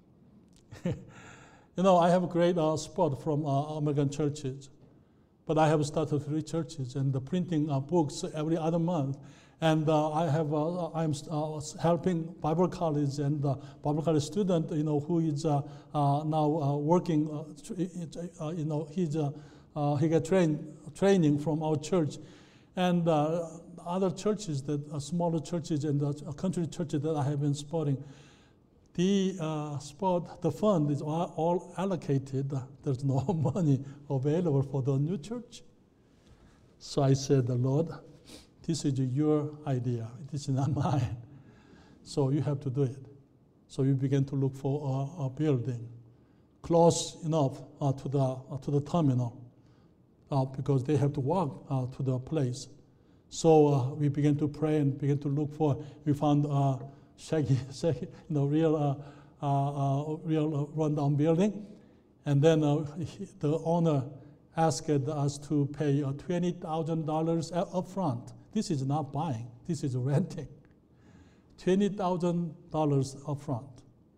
Speaker 6: You know, I have a great uh, support from uh, American churches, but I have started three churches and the printing uh, books every other month. And uh, I have, uh, I'm uh, helping Bible college and uh, Bible college student, you know, who is uh, uh, now uh, working, uh, uh, you know, he's, uh, uh, he got trained, training from our church. And uh, other churches, that uh, smaller churches and uh, country churches that I have been supporting, the uh, sport, the fund is all, all allocated. There's no money available for the new church. So I said, Lord, this is your idea. This is not mine. So you have to do it. So we began to look for a, a building close enough uh, to the uh, to the terminal uh, because they have to walk uh, to the place. So uh, we began to pray and began to look for. We found a shaggy, shaggy, you know, real, uh, uh, uh, real uh, rundown building, and then uh, he, the owner asked us to pay uh, twenty thousand dollars up front. This is not buying, this is renting. twenty thousand dollars up front.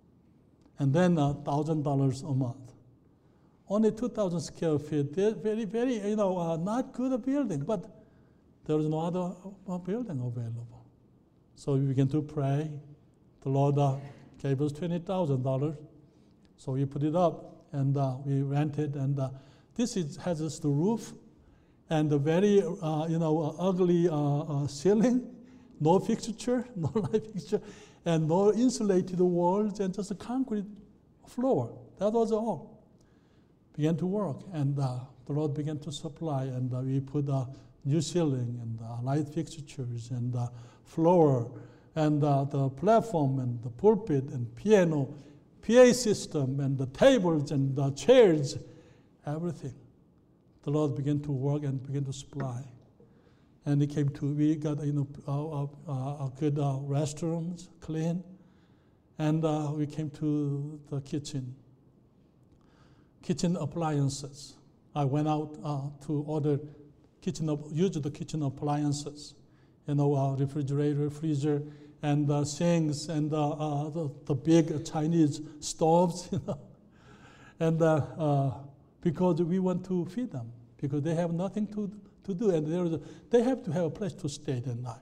Speaker 6: And then uh, one thousand dollars a month. Only two thousand square feet, they're very, very, you know, uh, not good building, but there is no other uh, building available. So we began to pray. The Lord uh, gave us twenty thousand dollars. So we put it up and uh, we rented. And uh, this is, has just the roof and a very, uh, you know, uh, ugly uh, uh, ceiling, no fixture, no light fixture, and no insulated walls, and just a concrete floor. That was all. Began to work, and uh, the Lord began to supply, and uh, we put a new ceiling and uh, light fixtures and uh, floor, and uh, the platform and the pulpit and piano, P A system and the tables and the chairs, everything. The Lord began to work and began to supply. And it came to, we got, you know, uh, uh, uh, good uh, restrooms, clean. And uh, we came to the kitchen. Kitchen appliances. I went out uh, to order kitchen, use the kitchen appliances. You know, uh, refrigerator, freezer, and uh, sinks, and uh, uh, the, the big Chinese stoves, you know. And uh, uh, because we want to feed them, because they have nothing to to do, and there is a, they have to have a place to stay that night.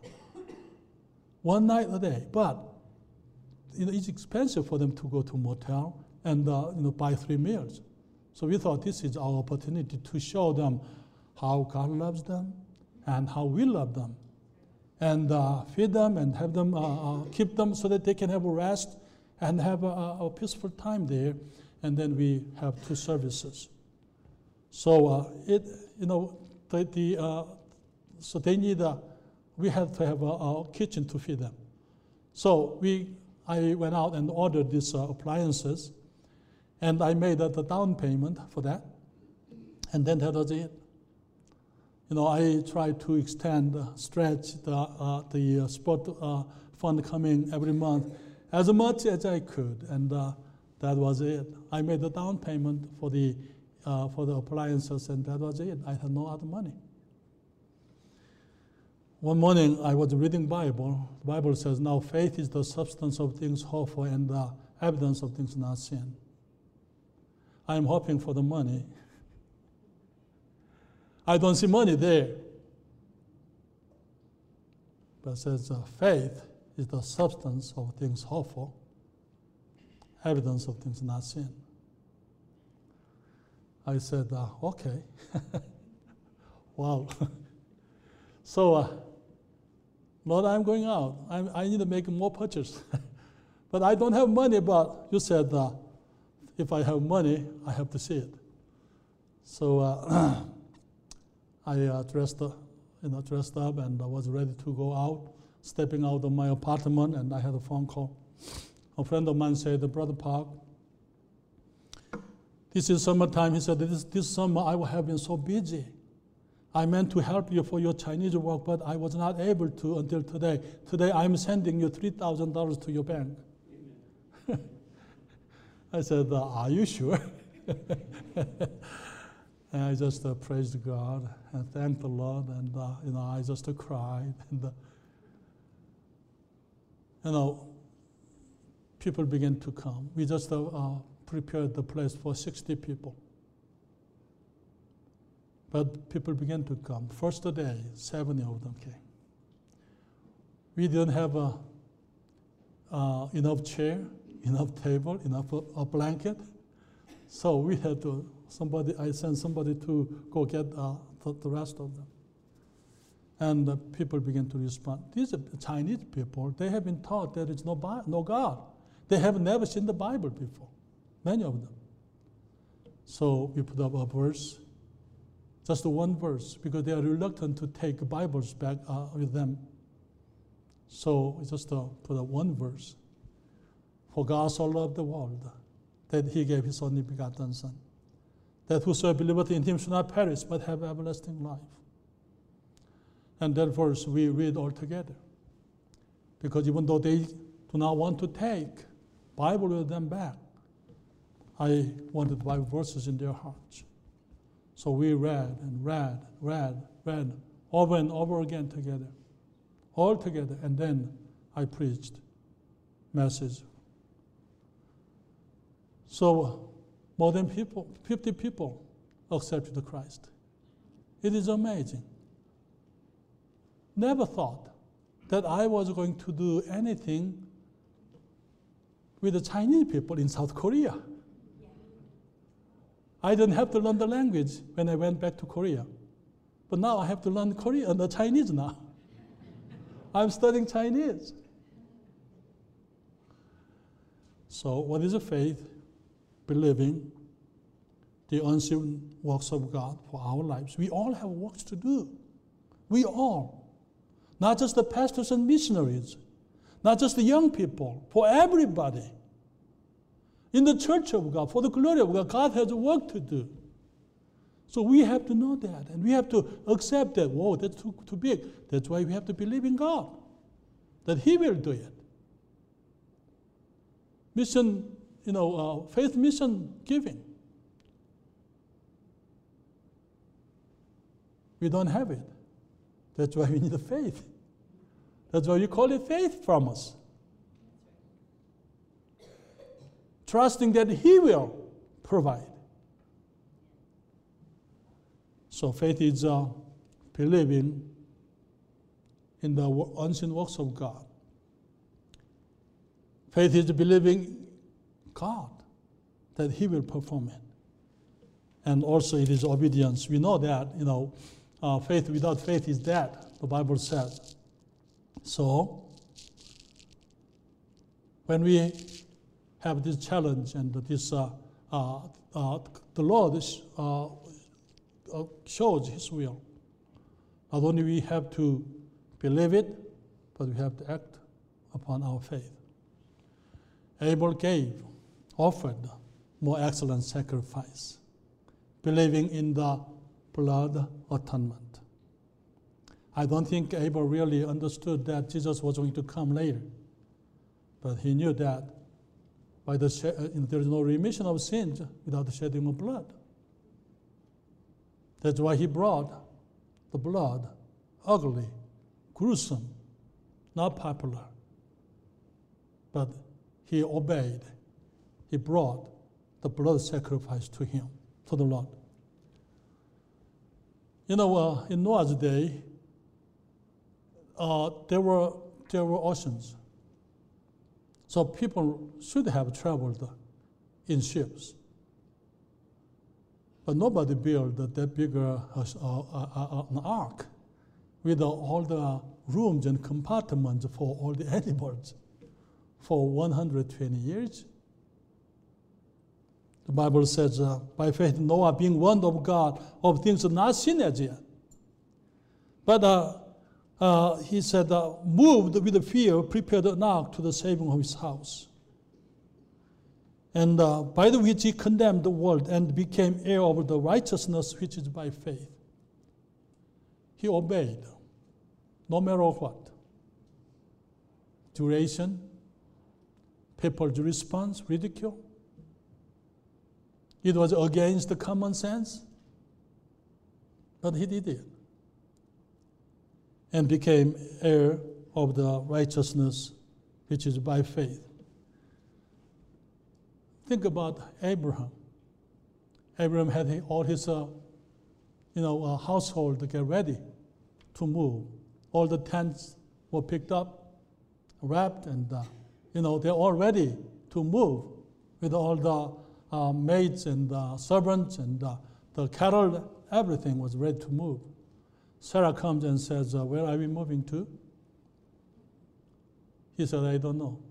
Speaker 6: One night a day, but you know, it's expensive for them to go to motel and uh, you know, buy three meals. So we thought this is our opportunity to show them how God loves them and how we love them. and uh, feed them and have them, uh, uh, keep them so that they can have a rest and have a, a peaceful time there. And then we have two services. So uh, it, you know, the, the uh, so they need a, we have to have a, a kitchen to feed them. So we, I went out and ordered these uh, appliances, and I made uh, the down payment for that, and then that was it. You know, I tried to extend, uh, stretch the uh, the uh, sport uh, fund coming every month as much as I could, and uh, that was it. I made the down payment for the uh, for the appliances, and that was it. I had no other money. One morning, I was reading Bible. The Bible says, "Now faith is the substance of things hoped for and the evidence of things not seen." I am hoping for the money. I don't see money there. But it says, uh, faith is the substance of things hoped for, evidence of things not seen. I said, uh, okay. Wow. So, uh, Lord, I'm going out. I'm, I need to make more purchase. But I don't have money, but you said, uh, if I have money, I have to see it. So uh, I uh, dressed, uh, you know, dressed up and I was ready to go out, stepping out of my apartment, and I had a phone call. A friend of mine said, Brother Park, this is summertime. He said, this, this summer I have been so busy. I meant to help you for your Chinese work, but I was not able to until today. Today I'm sending you three thousand dollars to your bank. I said, uh, are you sure? And I just uh, praised God and thanked the Lord, and uh, you know, I just uh, cried. And uh, you know, people began to come. We just uh, uh, prepared the place for sixty people. But people began to come. First day, seventy of them came. We didn't have a, uh, enough chair, enough table, enough a, a blanket. So we had to, somebody, I sent somebody to go get uh, the, the rest of them. And uh, people began to respond. These are Chinese people. They have been taught there is no, no God. They have never seen the Bible before, many of them. So we put up a verse, just one verse, because they are reluctant to take Bibles back uh, with them. So we just uh, put up one verse. For God so loved the world, that he gave his only begotten Son, that whosoever believeth in him should not perish, but have everlasting life. And that verse we read all together. Because even though they do not want to take Bible with them back, I wanted Bible verses in their hearts. So we read and read, read, read, over and over again together, all together, and then I preached message. So more than people, fifty people accepted Christ. It is amazing. Never thought that I was going to do anything with the Chinese people in South Korea. I didn't have to learn the language when I went back to Korea. But now I have to learn Korean, the Chinese now. I'm studying Chinese. So what is a faith? Believing the unseen works of God for our lives. We all have works to do. We all. Not just the pastors and missionaries. Not just the young people. For everybody. In the church of God, for the glory of God, God has work to do. So we have to know that, and we have to accept that. Whoa, that's too, too big. That's why we have to believe in God, that he will do it. Mission, you know, uh, faith mission giving. We don't have it. That's why we need a faith. That's why we call it faith promise. Trusting that he will provide. So faith is uh, believing in the unseen works of God. Faith is believing God, that he will perform it. And also it is obedience. We know that, you know, uh, faith without faith is dead, the Bible says. So, when we have this challenge and this, uh, uh, uh, the Lord uh, uh, shows His will. Not only we have to believe it, but we have to act upon our faith. Abel gave, offered more excellent sacrifice, believing in the blood atonement. I don't think Abel really understood that Jesus was going to come later, but he knew that by the sh- uh, there is no remission of sins without the shedding of blood. That's why he brought the blood, ugly, gruesome, not popular. But he obeyed. He brought the blood sacrifice to him, to the Lord. You know, uh, in Noah's day, uh, there were there were oceans. So people should have traveled in ships. But nobody built that bigger uh, uh, uh, an ark with uh, all the rooms and compartments for all the animals for one hundred twenty years. The Bible says, uh, by faith Noah, being warned of God of things not seen as yet. But uh, uh, he said, uh, moved with fear, prepared an ark to the saving of his house. And uh, by the which he condemned the world and became heir of the righteousness which is by faith. He obeyed, no matter what. Duration, people's response, ridicule. It was against the common sense, but he did it. And became heir of the righteousness which is by faith. Think about Abraham. Abraham had all his, uh, you know, uh, household to get ready to move. All the tents were picked up, wrapped, and uh, you know they're all ready to move with all the uh, maids and uh, servants and uh, the cattle. Everything was ready to move. Sarah comes and says, uh, "Where are we moving to?" He said, "I don't know."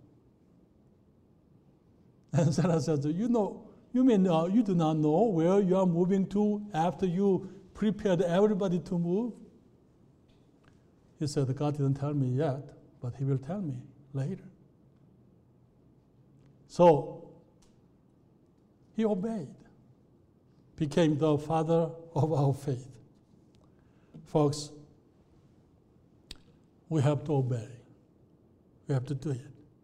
Speaker 6: And Sarah says, you know, you mean uh, you do not know where you are moving to after you prepared everybody to move? He said, God didn't tell me yet, but he will tell me later. So he obeyed, became the father of our faith. Folks, we have to obey. We have to do it.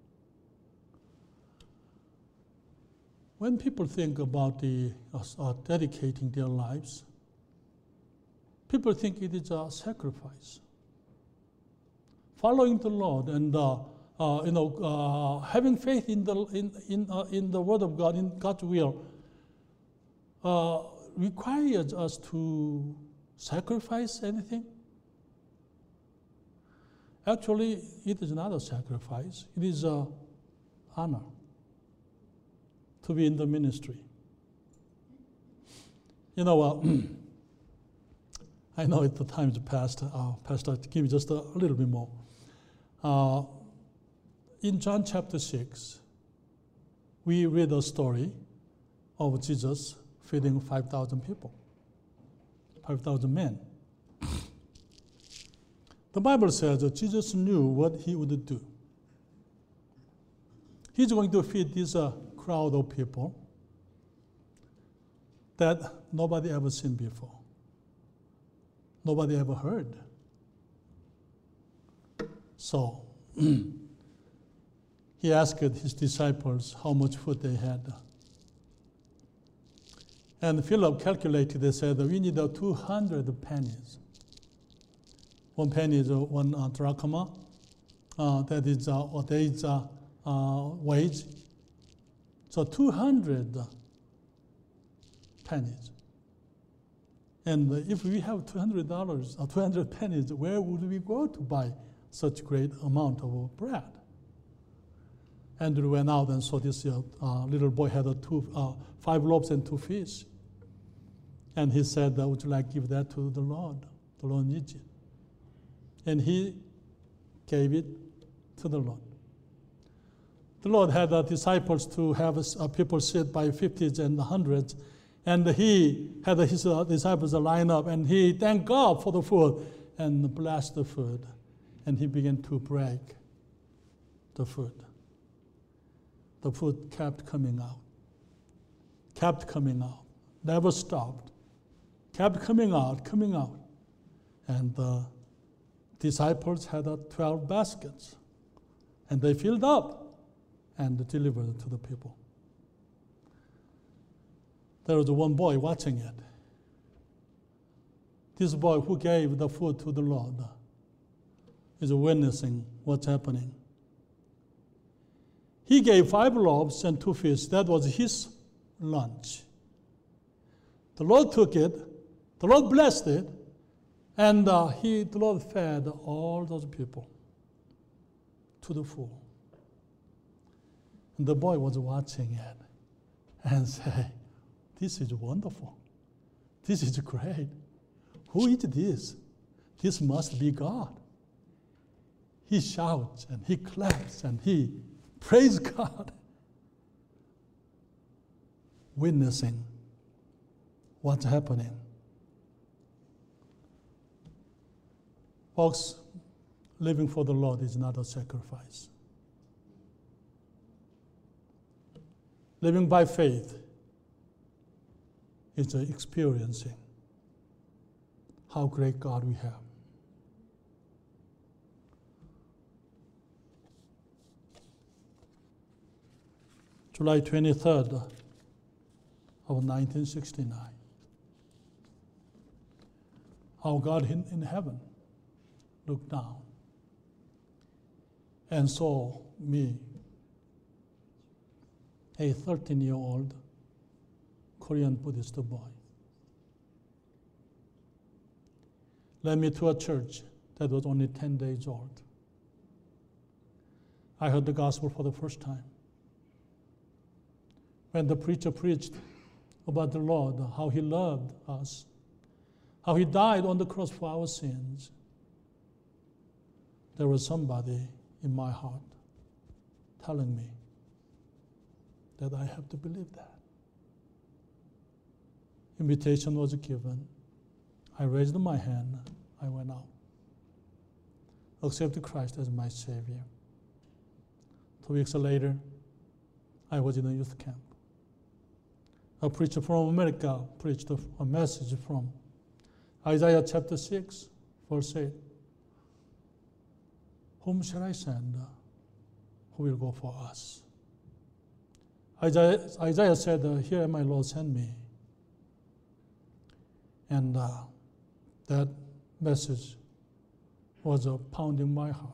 Speaker 6: When people think about the uh, uh, dedicating their lives, people think it is a sacrifice. Following the Lord and uh, uh, you know uh, having faith in the in in uh, in the Word of God, in God's will, uh, requires us to sacrifice anything. Actually, it is not a sacrifice. It is an honor to be in the ministry. You know, uh, I know it, the time's passed. Uh, Pastor, give me just a, a little bit more. Uh, in John chapter six, we read a story of Jesus feeding five thousand people, five thousand men. The Bible says that Jesus knew what he would do. He's going to feed this uh, crowd of people that nobody ever seen before. Nobody ever heard. So he asked his disciples how much food they had. And Philip calculated, they said, we need uh, two hundred pennies. One penny is uh, one uh, drachma. Uh, that is uh, a day's uh, uh, wage. So two hundred pennies. And if we have two hundred dollars or two hundred pennies, where would we go to buy such great amount of bread? Andrew went out and saw this uh, uh, little boy had a two, uh, five loaves and two fish. And he said, would you like to give that to the Lord? The Lord needs it. And he gave it to the Lord. The Lord had the disciples to have uh, people sit by fifties and hundreds, and he had his uh, disciples line up, and he thanked God for the food and blessed the food, and he began to break the food. The food kept coming out, kept coming out, never stopped, kept coming out, coming out, and the disciples had uh, twelve baskets, and they filled up and delivered it to the people. There was one boy watching it. This boy who gave the food to the Lord is witnessing what's happening. He gave five loaves and two fish. That was his lunch. The Lord took it, the Lord blessed it, and uh, he, the Lord fed all those people to the full. And the boy was watching it and said, "This is wonderful. This is great. Who is this? This must be God." He shouts and he claps and he praises God, witnessing what's happening. Folks, living for the Lord is not a sacrifice. Living by faith is experiencing how great God we have. July twenty-third of nineteen sixty-nine. How God in, in heaven looked down and saw me, a thirteen-year-old Korean Buddhist boy. Led me to a church that was only ten days old. I heard the gospel for the first time. When the preacher preached about the Lord, how he loved us, how he died on the cross for our sins, there was somebody in my heart telling me that I have to believe that. Invitation was given. I raised my hand. I went out. Accepted Christ as my Savior. Two weeks later, I was in a youth camp. A preacher from America preached a message from Isaiah chapter six, verse eight. Whom shall I send? Who will go for us? Isaiah, Isaiah said, "Here am I, Lord, send me." And uh, that message was uh, pounding my heart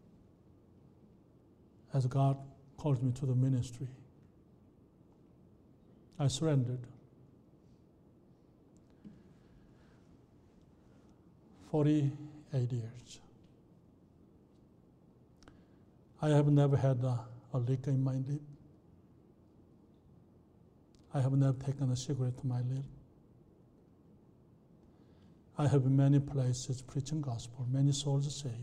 Speaker 6: as God called me to the ministry. I surrendered. forty-eight years. I have never had a, a liquor in my lip. I have never taken a cigarette to my lip. I have been many places preaching gospel, many souls saved.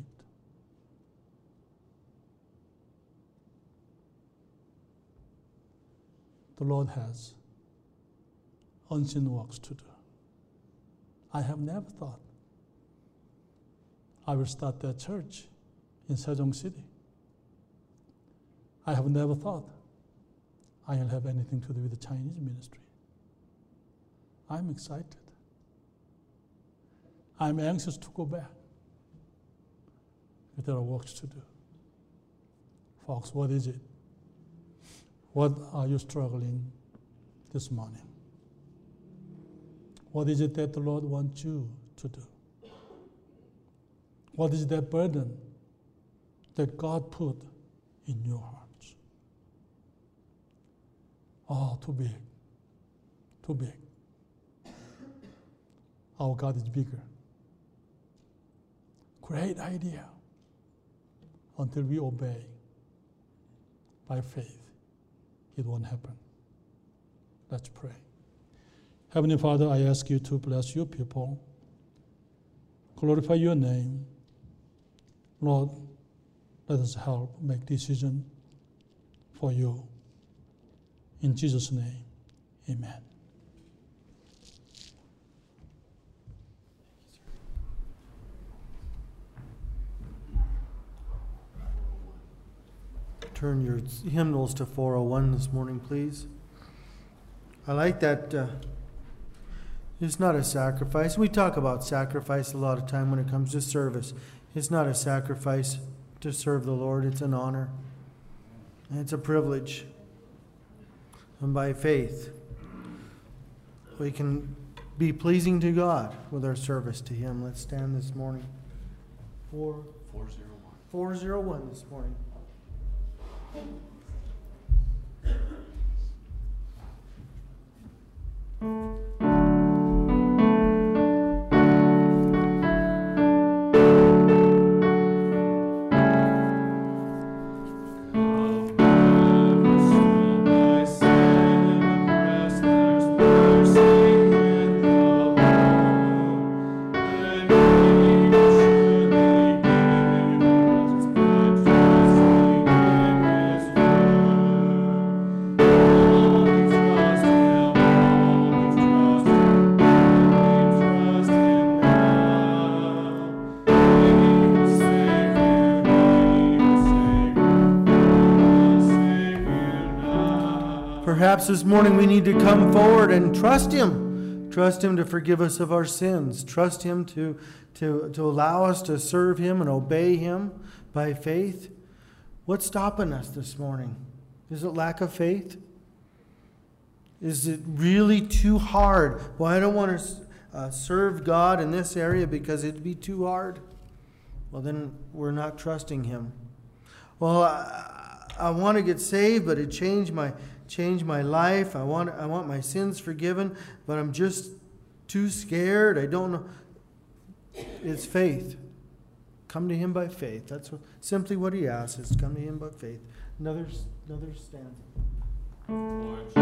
Speaker 6: The Lord has unseen works to do. I have never thought I will start that church in Sejong City. I have never thought I will have anything to do with the Chinese ministry. I'm excited. I'm anxious to go back. But there are works to do. Folks, what is it? What are you struggling this morning? What is it that the Lord wants you to do? What is that burden that God put in your hearts? Oh, too big. Too big. Our God is bigger. Great idea. Until we obey by faith, it won't happen. Let's pray. Heavenly Father, I ask you to bless your people. Glorify your name. Lord, let us help make decision for you. In Jesus' name, amen.
Speaker 1: Turn your hymnals to four oh one this morning, please. I like that. Uh, it's not a sacrifice. We talk about sacrifice a lot of time when it comes to service. It's not a sacrifice to serve the Lord. It's an honor. And it's a privilege. And by faith, we can be pleasing to God with our service to Him. Let's stand this morning. Four,
Speaker 3: four zero one.
Speaker 1: four zero one this morning. Perhaps this morning we need to come forward and trust Him. Trust Him to forgive us of our sins. Trust Him to, to, to allow us to serve Him and obey Him by faith. What's stopping us this morning? Is it lack of faith? Is it really too hard? Well, I don't want to uh, serve God in this area because it'd be too hard. Well, then we're not trusting Him. Well, I, I want to get saved, but it changed my changed my life. I want I want my sins forgiven, but I'm just too scared. I don't know. It's faith. Come to Him by faith. That's what, simply what He asks is come to Him by faith. Another another stanza.